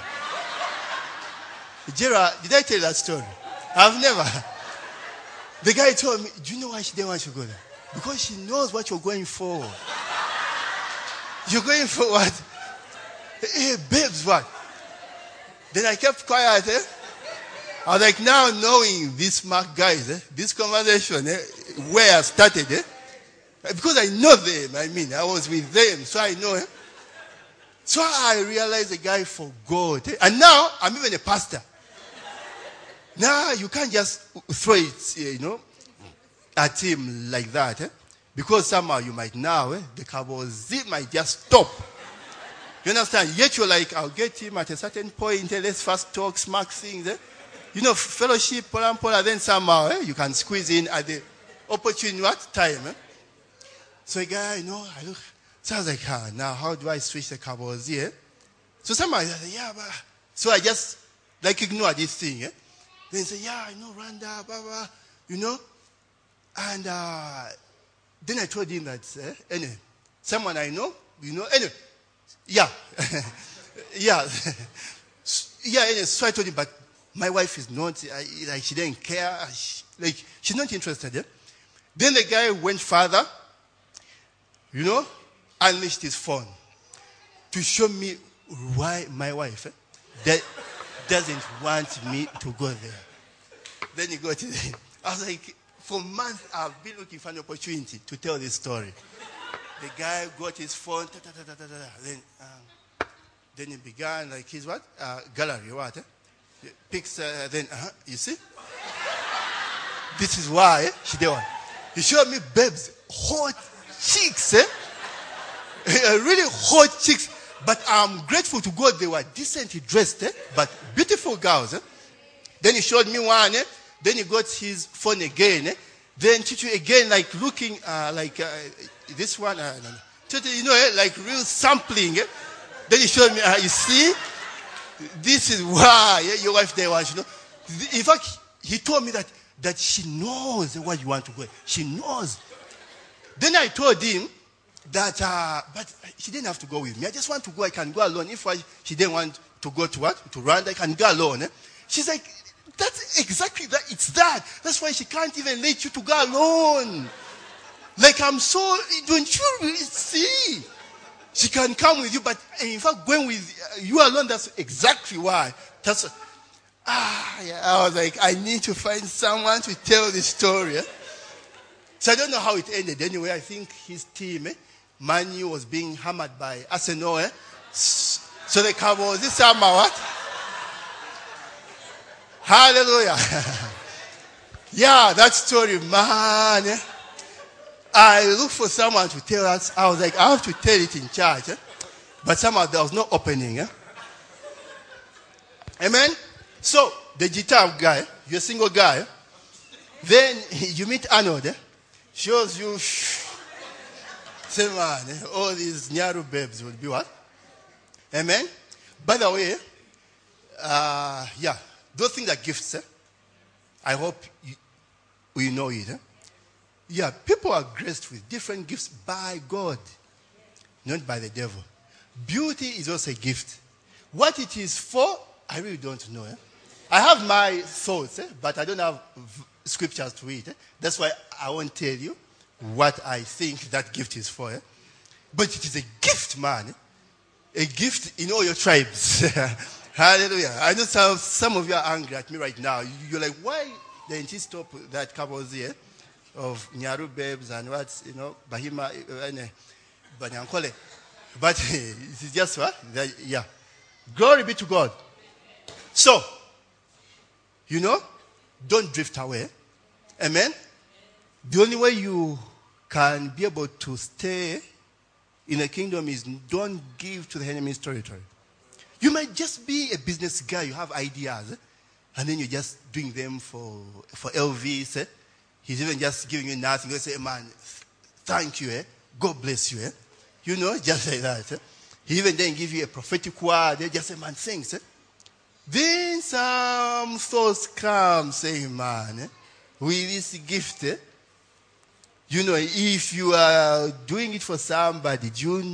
Gerard, did I tell you that story? I've never. The guy told me, do you know why she didn't want you to go there? Because she knows what you're going for. You're going for what? Hey, babes, what? Then I kept quiet. I was like, now knowing these smart guys, this conversation, where I started, because I know them. I was with them, so I know. So I realized the guy forgot. And now I'm even a pastor. Now you can't just throw it, at him like that. Because somehow you might now, the Kabozi might just stop. You understand? Yet you're like, I'll get him at a certain point. Let's first talk, smart things. Fellowship, pola, then somehow you can squeeze in at the opportune time. So a guy, I look. So I was like, now how do I switch the Kabozi? So somebody said, but... So I just, ignore this thing. Then he said, I know Rwanda, blah, blah, And then I told him that, someone I know, anyway, yeah. So I told him, but my wife is not, she didn't care, she's not interested. Then the guy went further, unleashed his phone to show me why my wife doesn't want me to go there. Then he got it. I was like, for months I've been looking for an opportunity to tell this story. The guy got his phone, then he began his what? Gallery, what? Picks, you see? This is why she did one. He showed me babes, hot chicks, really hot chicks. But I'm grateful to God they were decently dressed, but beautiful girls. Then he showed me one. Then he got his phone again. Then Chichu again, looking this one. Real sampling. Then he showed me, you see, this is why your wife there was, In fact, he told me that she knows where you want to go. She knows. Then I told him that, but she didn't have to go with me. I just want to go. I can go alone. If she didn't want to go to what? To Rwanda, I can go alone. She's like, that's exactly that. It's that. That's why she can't even let you to go alone. I'm so, don't you really see? She can come with you, but in fact, going with you alone, that's exactly why. I was like, I need to find someone to tell this story. So I don't know how it ended. Anyway, I think his team, Manu, was being hammered by Arsenal. So they come on this summer, what? Hallelujah. That story, man. I looked for someone to tell us. I was like, I have to tell it in church. But somehow there was no opening. Amen? So, the guitar guy, you're a single guy. Then you meet Arnold. Shows you, say man, all these Nyaru babes will be what? Amen? By the way, those things are gifts. I hope you know it. People are graced with different gifts by God, not by the devil. Beauty is also a gift. What it is for, I really don't know. I have my thoughts, but I don't have scriptures to it. That's why I won't tell you what I think that gift is for. But it is a gift, man. A gift in all your tribes. Hallelujah. I know some of you are angry at me right now. You're like, why didn't you stop that couples here of Nyaru babes and what, Bahima and Banyankole? But it's just what? Yeah. Glory be to God. So, don't drift away. Amen? The only way you can be able to stay in the kingdom is don't give to the enemy's territory. You might just be a business guy. You have ideas. And then you're just doing them for LVs. He's even just giving you nothing. You say, man, thank you. God bless you. Just like that. He even then give you a prophetic word. They just say, man, thanks. Then some thoughts come saying, man, with this gift, if you are doing it for somebody,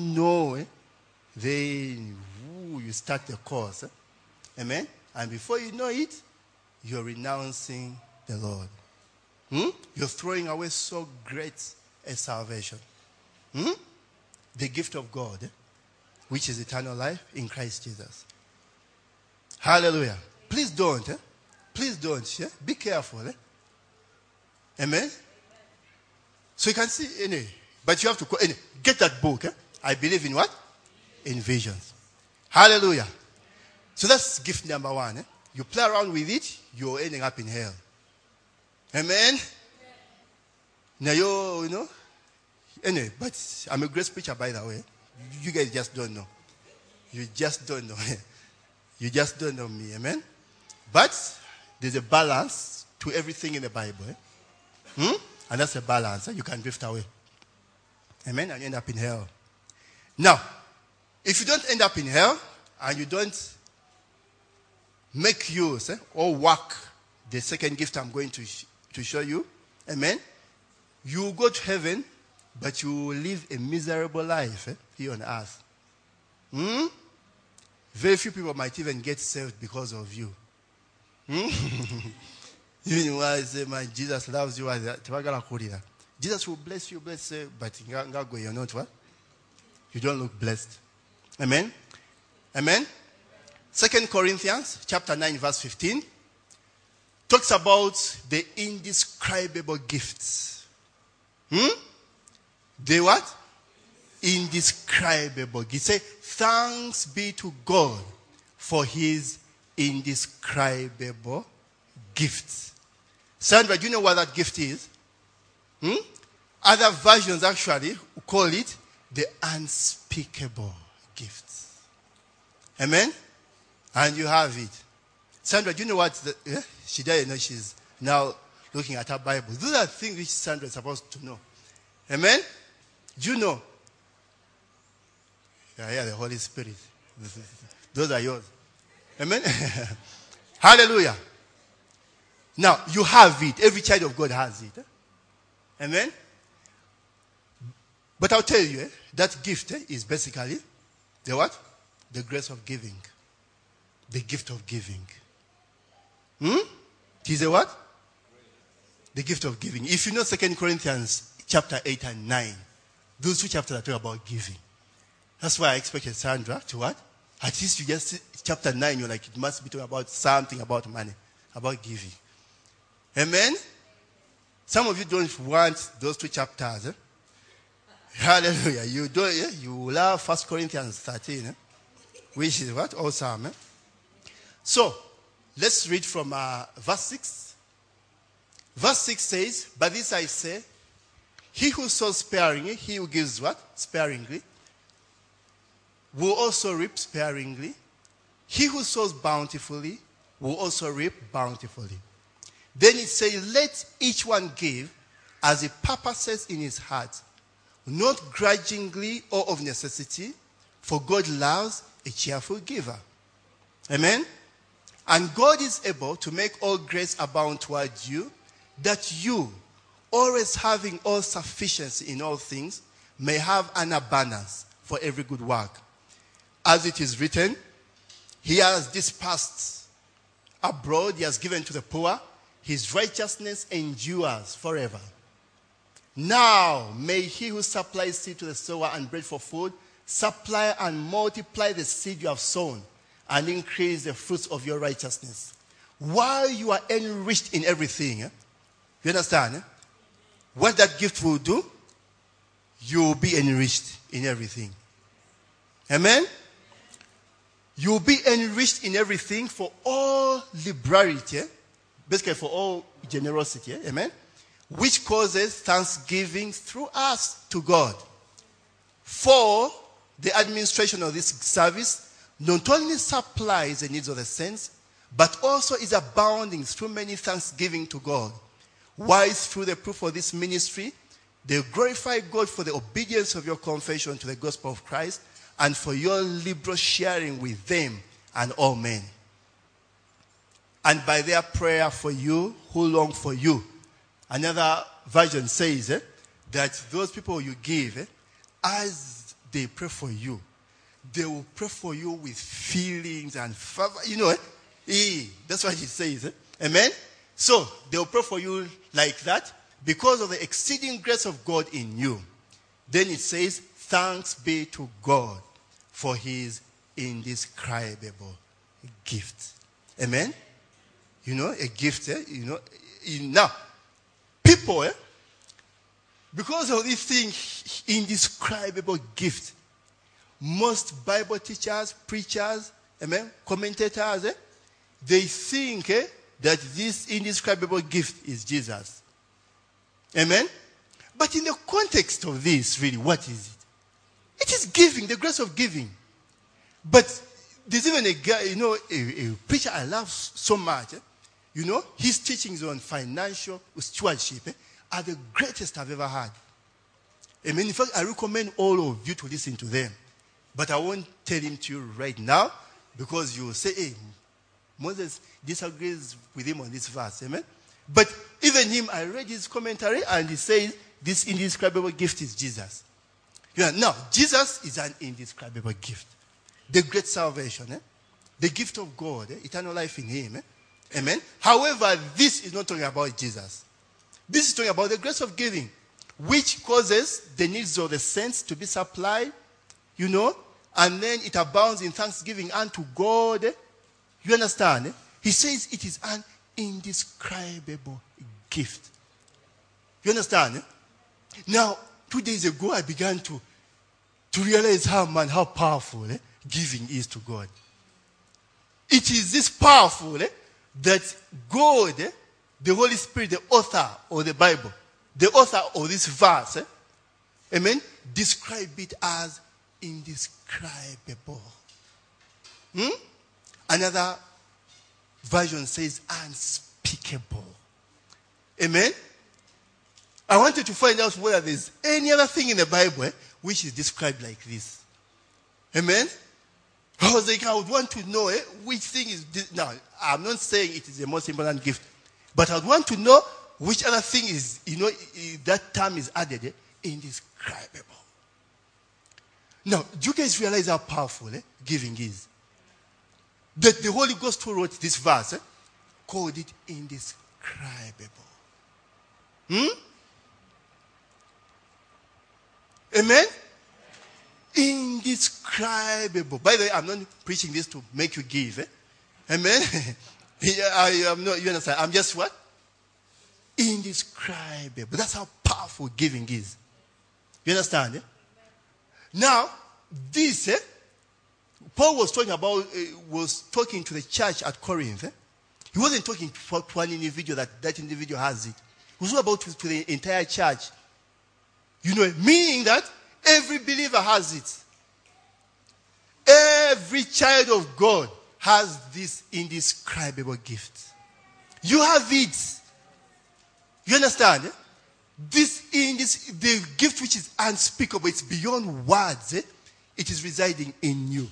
then you start the course. Amen? And before you know it, you're renouncing the Lord. You're throwing away so great a salvation. The gift of God, which is eternal life in Christ Jesus. Hallelujah. Please don't. Please don't. Be careful. Amen? So you can see, but you have to get that book. I believe in what? In visions. Hallelujah. So that's gift number one. You play around with it, you're ending up in hell. Amen? Now anyway, but I'm a great preacher, by the way. You guys just don't know. You just don't know. You just don't know me. Amen? But there's a balance to everything in the Bible. And that's a balance. You can drift away. Amen? And you end up in hell. Now, if you don't end up in hell, and you don't make use or work the second gift I'm going to show you, amen, you will go to heaven, but you will live a miserable life here on earth. Very few people might even get saved because of you. Even when I say, man, Jesus loves you, Jesus will bless you, but you're not what? You don't look blessed. Amen? Amen? 2 Corinthians chapter 9 verse 15 talks about the indescribable gifts. The what? Indescribable gifts. Say, thanks be to God for his indescribable gifts. Sandra, do you know what that gift is? Other versions actually call it the unspeakable gifts. Amen? And you have it. Sandra, do you know what? She doesn't know. She's now looking at her Bible. Those are things which Sandra is supposed to know. Amen? Do you know? Yeah, the Holy Spirit. Those are yours. Amen? Hallelujah. Now, you have it. Every child of God has it. Amen? But I'll tell you, that gift is basically the what? The grace of giving. The gift of giving. It is a what? The gift of giving. If you know 2 Corinthians chapter 8 and 9, those two chapters are talking about giving. That's why I expected Sandra to what? At least you just see chapter 9, you're like, it must be talking about something about money, about giving. Amen? Some of you don't want those two chapters. Hallelujah. You don't. You love 1 Corinthians 13, which is what? Awesome. So, let's read from verse 6. Verse 6 says, but this I say, he who sows sparingly, he who gives what? Sparingly, will also reap sparingly. He who sows bountifully will also reap bountifully. Then it says, let each one give as he purposes in his heart, not grudgingly or of necessity, for God loves a cheerful giver. Amen? And God is able to make all grace abound towards you, that you, always having all sufficiency in all things, may have an abundance for every good work. As it is written, he has dispersed abroad, he has given to the poor, his righteousness endures forever. Now may he who supplies seed to the sower and bread for food supply and multiply the seed you have sown, and increase the fruits of your righteousness. While you are enriched in everything, you understand? What that gift will do, you will be enriched in everything. Amen? You will be enriched in everything for all liberality, basically for all generosity. Amen? Which causes thanksgiving through us to God. For the administration of this service not only supplies the needs of the saints, but also is abounding through many thanksgiving to God. Wise through the proof of this ministry, they glorify God for the obedience of your confession to the gospel of Christ and for your liberal sharing with them and all men. And by their prayer for you who long for you. Another version says that those people you give, as they pray for you, they will pray for you with feelings and fervor. That's what he says. Amen? So, they will pray for you like that because of the exceeding grace of God in you. Then it says, thanks be to God for his indescribable gift. Amen? A gift, now, people, because of this thing, indescribable gift, most Bible teachers, preachers, amen, commentators, they think that this indescribable gift is Jesus. Amen? But in the context of this, really, what is it? It is giving, the grace of giving. But there's even a guy, a preacher I love so much. His teachings on financial stewardship are the greatest I've ever had. Amen. In fact, I recommend all of you to listen to them. But I won't tell him to you right now because you will say, hey, Moses disagrees with him on this verse. Amen. But even him, I read his commentary and he says this indescribable gift is Jesus. Now, Jesus is an indescribable gift. The great salvation, the gift of God, eternal life in him. Amen. However, this is not talking about Jesus. This is talking about the grace of giving, which causes the needs of the saints to be supplied, and then it abounds in thanksgiving unto God. You understand? He says it is an indescribable gift. You understand? Now, 2 days ago, I began to realize how powerful giving is to God. It is this powerful that God, the Holy Spirit, the author of the Bible, the author of this verse, amen, describe it as indescribable. Another version says unspeakable. Amen? I wanted to find out whether there's any other thing in the Bible which is described like this. Amen? I was like, I would want to know which thing is this. Now, I'm not saying it is the most important gift, but I would want to know which other thing is, that term is added, indescribable. Now, do you guys realize how powerful giving is? That the Holy Ghost who wrote this verse called it indescribable. Amen? Indescribable. By the way, I'm not preaching this to make you give. Amen? I am not, you understand? I'm just what? Indescribable. That's how powerful giving is. You understand? Now, this, Paul was talking to the church at Corinth. He wasn't talking to one individual that individual has it. He was about to the entire church. Meaning that every believer has it. Every child of God has this indescribable gift. You have it. You understand? The gift which is unspeakable, it's beyond words. It is residing in you.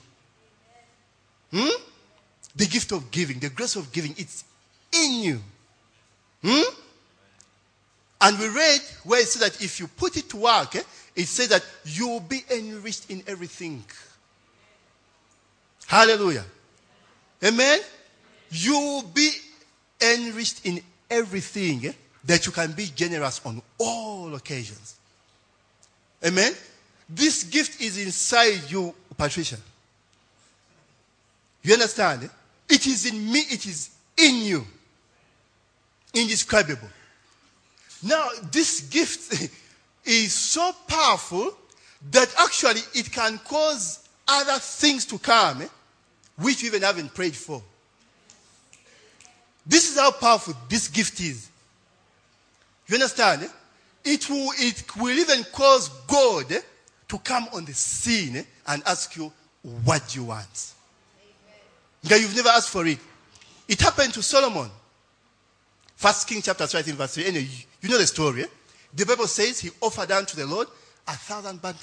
The gift of giving, the grace of giving, it's in you. And we read where it says that if you put it to work, it says that you will be enriched in everything. Hallelujah. Amen? You will be enriched in everything that you can be generous on all occasions. Amen? This gift is inside you, Patricia. You understand? It is in me, it is in you. Indescribable. Now, this gift is so powerful that actually it can cause other things to come, which we even haven't prayed for. This is how powerful this gift is. You understand? It will even cause God to come on the scene and ask you, what do you want? That you've never asked for it. It happened to Solomon. 1 Kings chapter 3, verse 3. Anyway, you know the story. The Bible says he offered unto the Lord 1,000 burnt,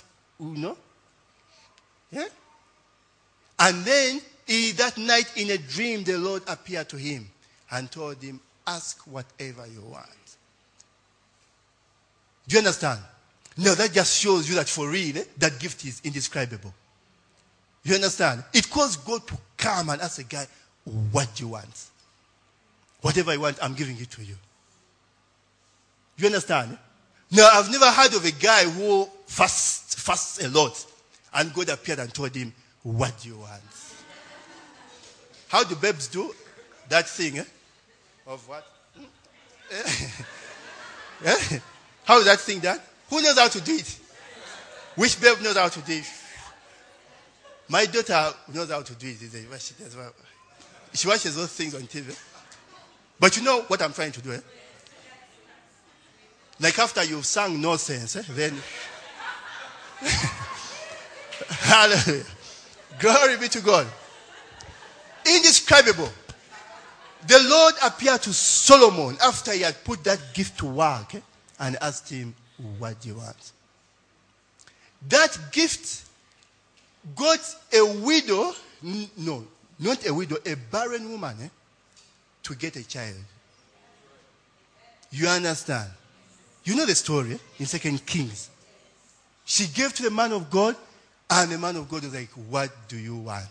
Yeah? And then that night in a dream, the Lord appeared to him and told him, ask whatever you want. Do you understand? Now that just shows you that for real, that gift is indescribable. You understand? It caused God to come and ask a guy, what do you want? Whatever you want, I'm giving it to you. You understand? Now, I've never heard of a guy who fasts a lot and God appeared and told him, what do you want? How do babes do that thing? Of what? How is that thing done? Who knows how to do it? Which babe knows how to do it? My daughter knows how to do it. She watches those things on TV. But you know what I'm trying to do? Like after you've sung nonsense, then... Hallelujah. Glory be to God. Indescribable. The Lord appeared to Solomon after he had put that gift to work and asked him, what do you want? That gift got a widow, no, not a widow, a barren woman to get a child. You understand? You know the story in 2 Kings. She gave to the man of God, and the man of God was like, what do you want?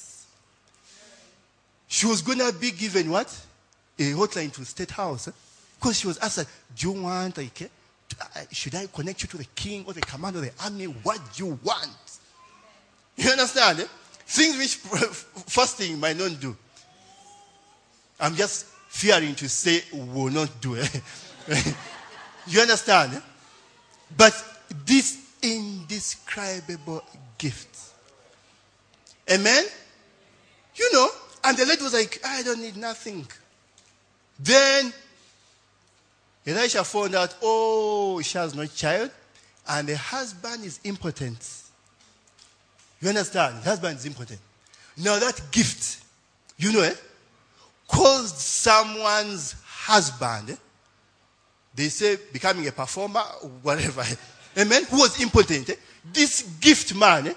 She was going to be given what? A hotline to the state house. Because she was asked, do you want, should I connect you to the king or the commander of the army? What do you want? You understand? Things which fasting might not do. I'm just fearing to say will not do it. You understand? But this indescribable gift. Amen? You know, and the lady was like, I don't need nothing. Then Elisha found out, she has no child, and the husband is impotent. You understand? The husband is impotent. Now that gift, you know, caused someone's husband, they say becoming a performer, whatever, amen, who was impotent. This gift man,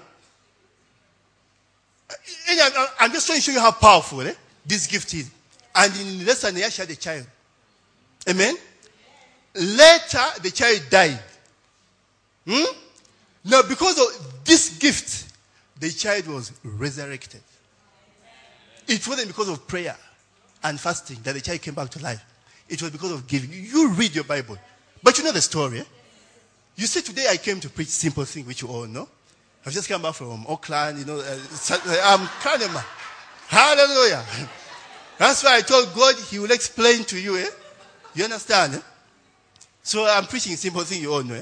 I'm just trying to show you how powerful this gift is. And in less than a year, she had a child. Amen? Later, the child died. Now, because of this gift, the child was resurrected. It wasn't because of prayer and fasting that the child came back to life. It was because of giving. You read your Bible. But you know the story. You see, today I came to preach simple thing, which you all know. I've just come back from Auckland, I'm kind of... Hallelujah. That's why I told God he will explain to you. You understand? So I'm preaching a simple thing you all know.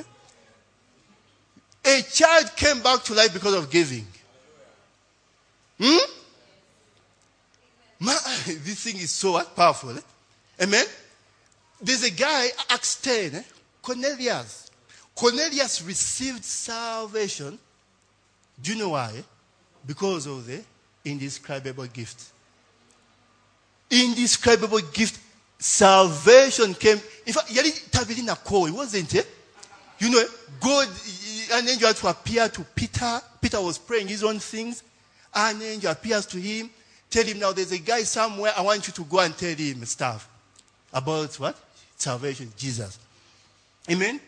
A child came back to life because of giving. This thing is so powerful. Amen? There's a guy, Acts 10, Cornelius. Cornelius received salvation. Do you know why? Because of the indescribable gift. Indescribable gift. Salvation came. In fact, it wasn't it? You know, God, an angel had to appear to Peter. Peter was praying his own things. An angel appears to him. Tell him, now there's a guy somewhere. I want you to go and tell him stuff. About what? Salvation, Jesus. Amen?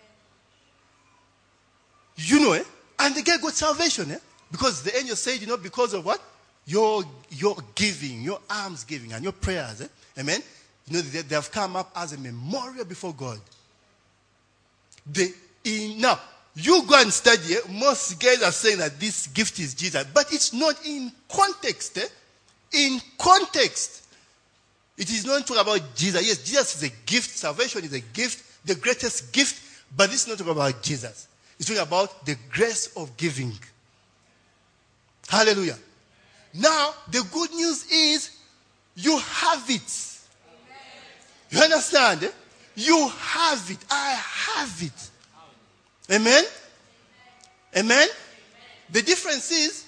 You know, and the guy got salvation, because the angel said, because of what? Your giving, your alms giving, and your prayers, amen? They have come up as a memorial before God. Now, You go and study. Most guys are saying that this gift is Jesus, but it's not in context. In context, it is not talking about Jesus. Yes, Jesus is a gift. Salvation is a gift, the greatest gift, but it's not talking about Jesus. It's talking about the grace of giving. Hallelujah. Now, the good news is you have it. You understand? You have it. I have it. Amen? Amen? The difference is,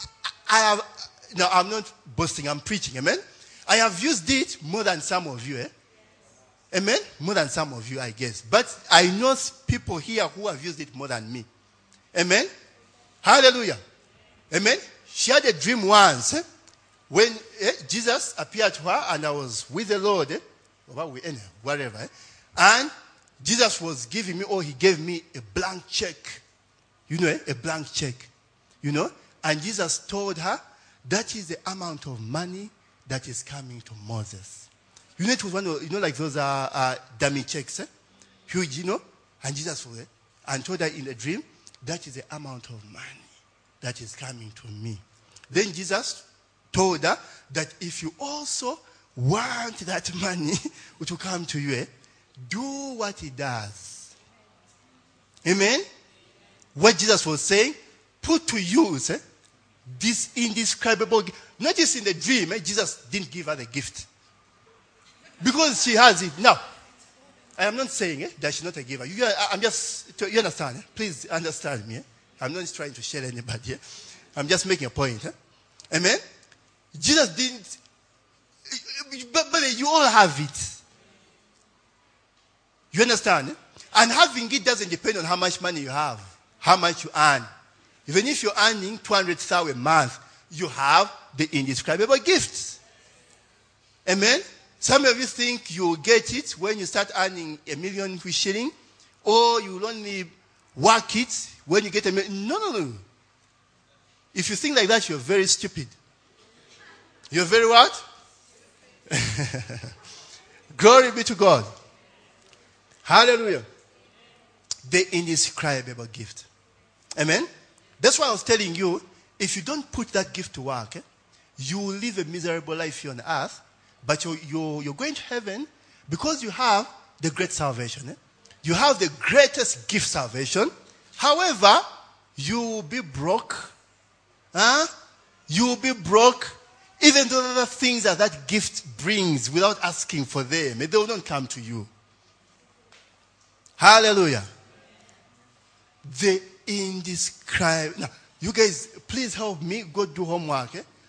I'm not boasting, I'm preaching. Amen? I have used it more than some of you. Amen? More than some of you, I guess. But I know people here who have used it more than me. Amen? Hallelujah. Amen? She had a dream once when Jesus appeared to her and I was with the Lord. Whatever. And Jesus was giving me, or he gave me a blank check. A blank check. And Jesus told her, that is the amount of money that is coming to Moses. It was one of, like those dummy checks. Huge, And Jesus was and told her in a dream, that is the amount of money that is coming to me. Then Jesus told her that if you also want that money which will come to you, do what he does. Amen? What Jesus was saying, put to use this indescribable gift. Notice in the dream, Jesus didn't give her the gift. Because she has it. Now, I am not saying that she's not a giver. You understand? Please understand me. I'm not trying to share anybody. I'm just making a point. Amen? Jesus didn't. But you all have it. You understand? And having it doesn't depend on how much money you have, how much you earn. Even if you're earning 200,000 a month, you have the indescribable gifts. Amen? Some of you think you'll get it when you start earning $1 million shilling, or you'll only work it when you get $1 million. No. If you think like that, you're very stupid. You're very what? Glory be to God. Hallelujah. The indescribable gift. Amen? That's why I was telling you, if you don't put that gift to work, you will live a miserable life here on earth, but you're going to heaven because you have the great salvation. You have the greatest gift, salvation. However, you will be broke. You will be broke even though other things that gift brings without asking for them. They will not come to you. Hallelujah. The indescribable. Now, you guys, please help me. Go do homework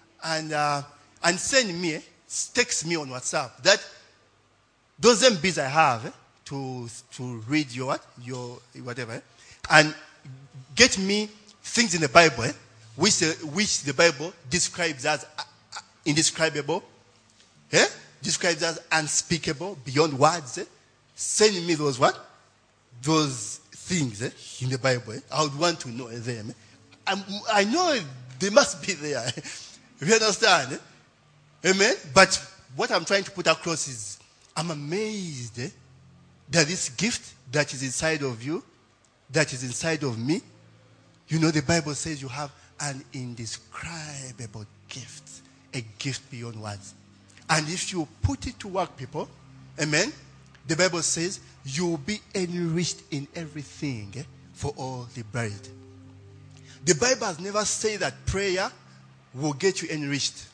and send me, text me on WhatsApp that those MBs I have to read your whatever, and get me things in the Bible which the Bible describes as indescribable, describes as unspeakable, beyond words. Send me those what? Those things in the Bible. I would want to know them. I know they must be there. You understand? Amen? But what I'm trying to put across is, I'm amazed that this gift that is inside of you, that is inside of me, the Bible says you have an indescribable gift. A gift beyond words. And if you put it to work, people, amen, the Bible says you will be enriched in everything for all liberty. The Bible has never said that prayer will get you enriched.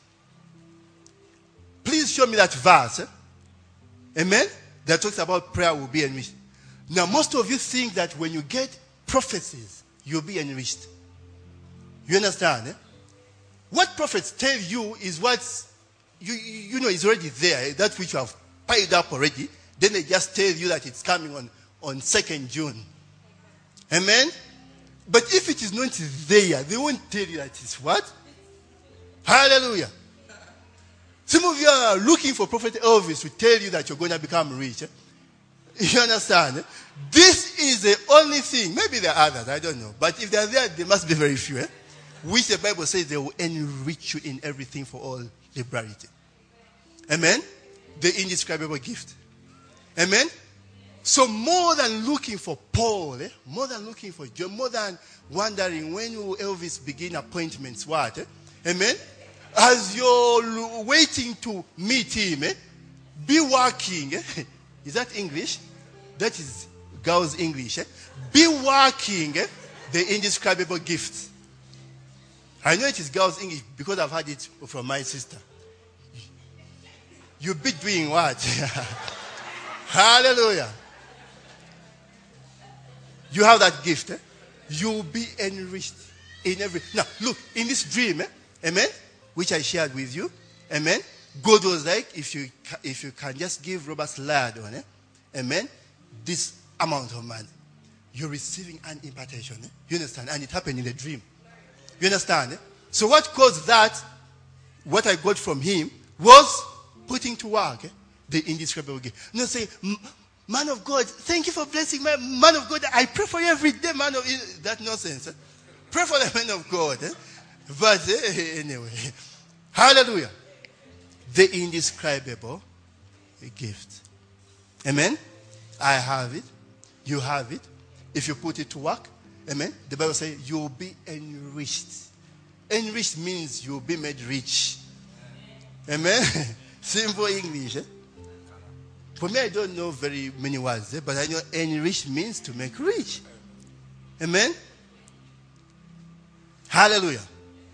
Please show me that verse. Amen? That talks about prayer will be enriched. Now, most of you think that when you get prophecies, you'll be enriched. You understand? What prophets tell you is what is already there, that which you have piled up already. Then they just tell you that it's coming on 2nd June. Amen? But if it is not there, they won't tell you that it's what? Hallelujah. Some of you are looking for Prophet Elvis to tell you that you're going to become rich. You understand? This is the only thing. Maybe there are others, I don't know. But if they're there, there must be very few. Which the Bible says they will enrich you in everything for all liberty. Amen? The indescribable gift. Amen? So more than looking for Paul, more than looking for John, more than wondering when will Elvis begin appointments, what? Amen? As you're waiting to meet him, be working. Is that English? That is girls' English. Be working the indescribable gift. I know it is girls' English because I've had it from my sister. You be doing what? Hallelujah. You have that gift. You'll be enriched in every... Now, look, in this dream, amen, which I shared with you, amen, God was like, if you can just give Robert's lad on it, amen, this amount of money, you're receiving an impartation. You understand? And it happened in a dream. You understand? So what caused that, what I got from him, was putting to work the indescribable gift. No, say, man of God, thank you for blessing my man of God. I pray for you every day, man of that nonsense. Pray for the man of God. But anyway, hallelujah. The indescribable gift. Amen? I have it. You have it. If you put it to work, amen, the Bible says you'll be enriched. Enriched means you'll be made rich. Amen? Simple English. For me, I don't know very many words, but I know enriched means to make rich. Amen? Hallelujah.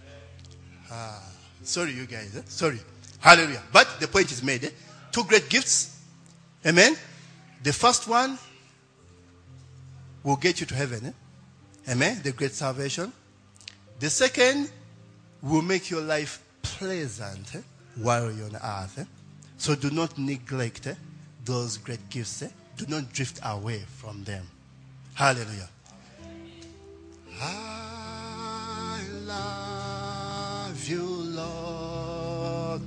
Sorry, you guys. Sorry. Hallelujah. But the point is made. Two great gifts. Amen? The first one will get you to heaven. Amen? The great salvation. The second will make your life pleasant while you're on earth. So do not neglect those great gifts. Do not drift away from them. Hallelujah. I love you, Lord.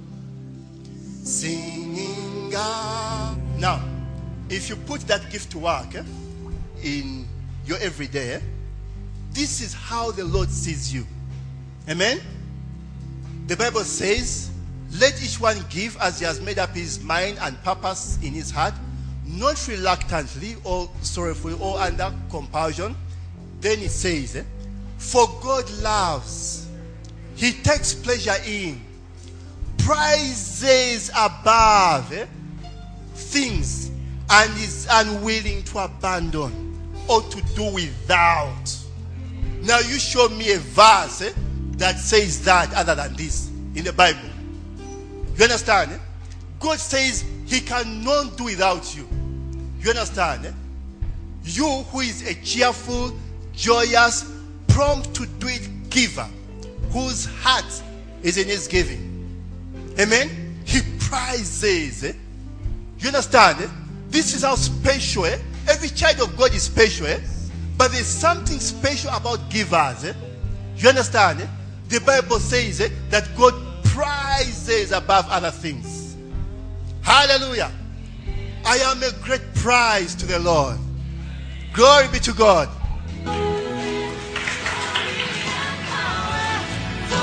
Singing out. Now, if you put that gift to work in your everyday, this is how the Lord sees you. Amen? The Bible says, let each one give as he has made up his mind and purpose in his heart, not reluctantly or sorrowfully or under compulsion. Then it says, for God loves, he takes pleasure in, prizes above things, and is unwilling to abandon or to do without. Now you show me a verse that says that other than this in the Bible. You understand? God says he cannot do without you. You understand? You who is a cheerful, joyous, prompt to do it giver, whose heart is in his giving. Amen? He prizes. You understand? This is how special. Every child of God is special. But there's something special about givers. You understand? The Bible says that God prizes above other things. Hallelujah. I am a great prize to the Lord. Glory be to God.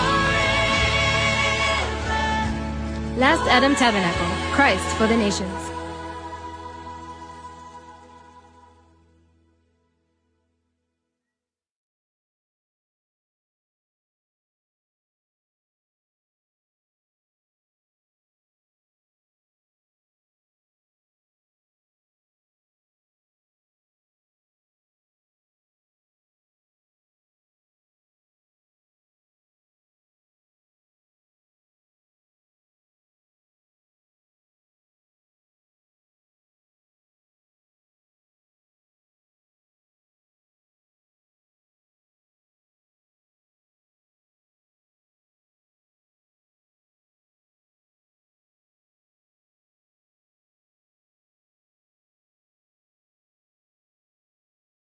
Last Adam Tabernacle, Christ for the Nations.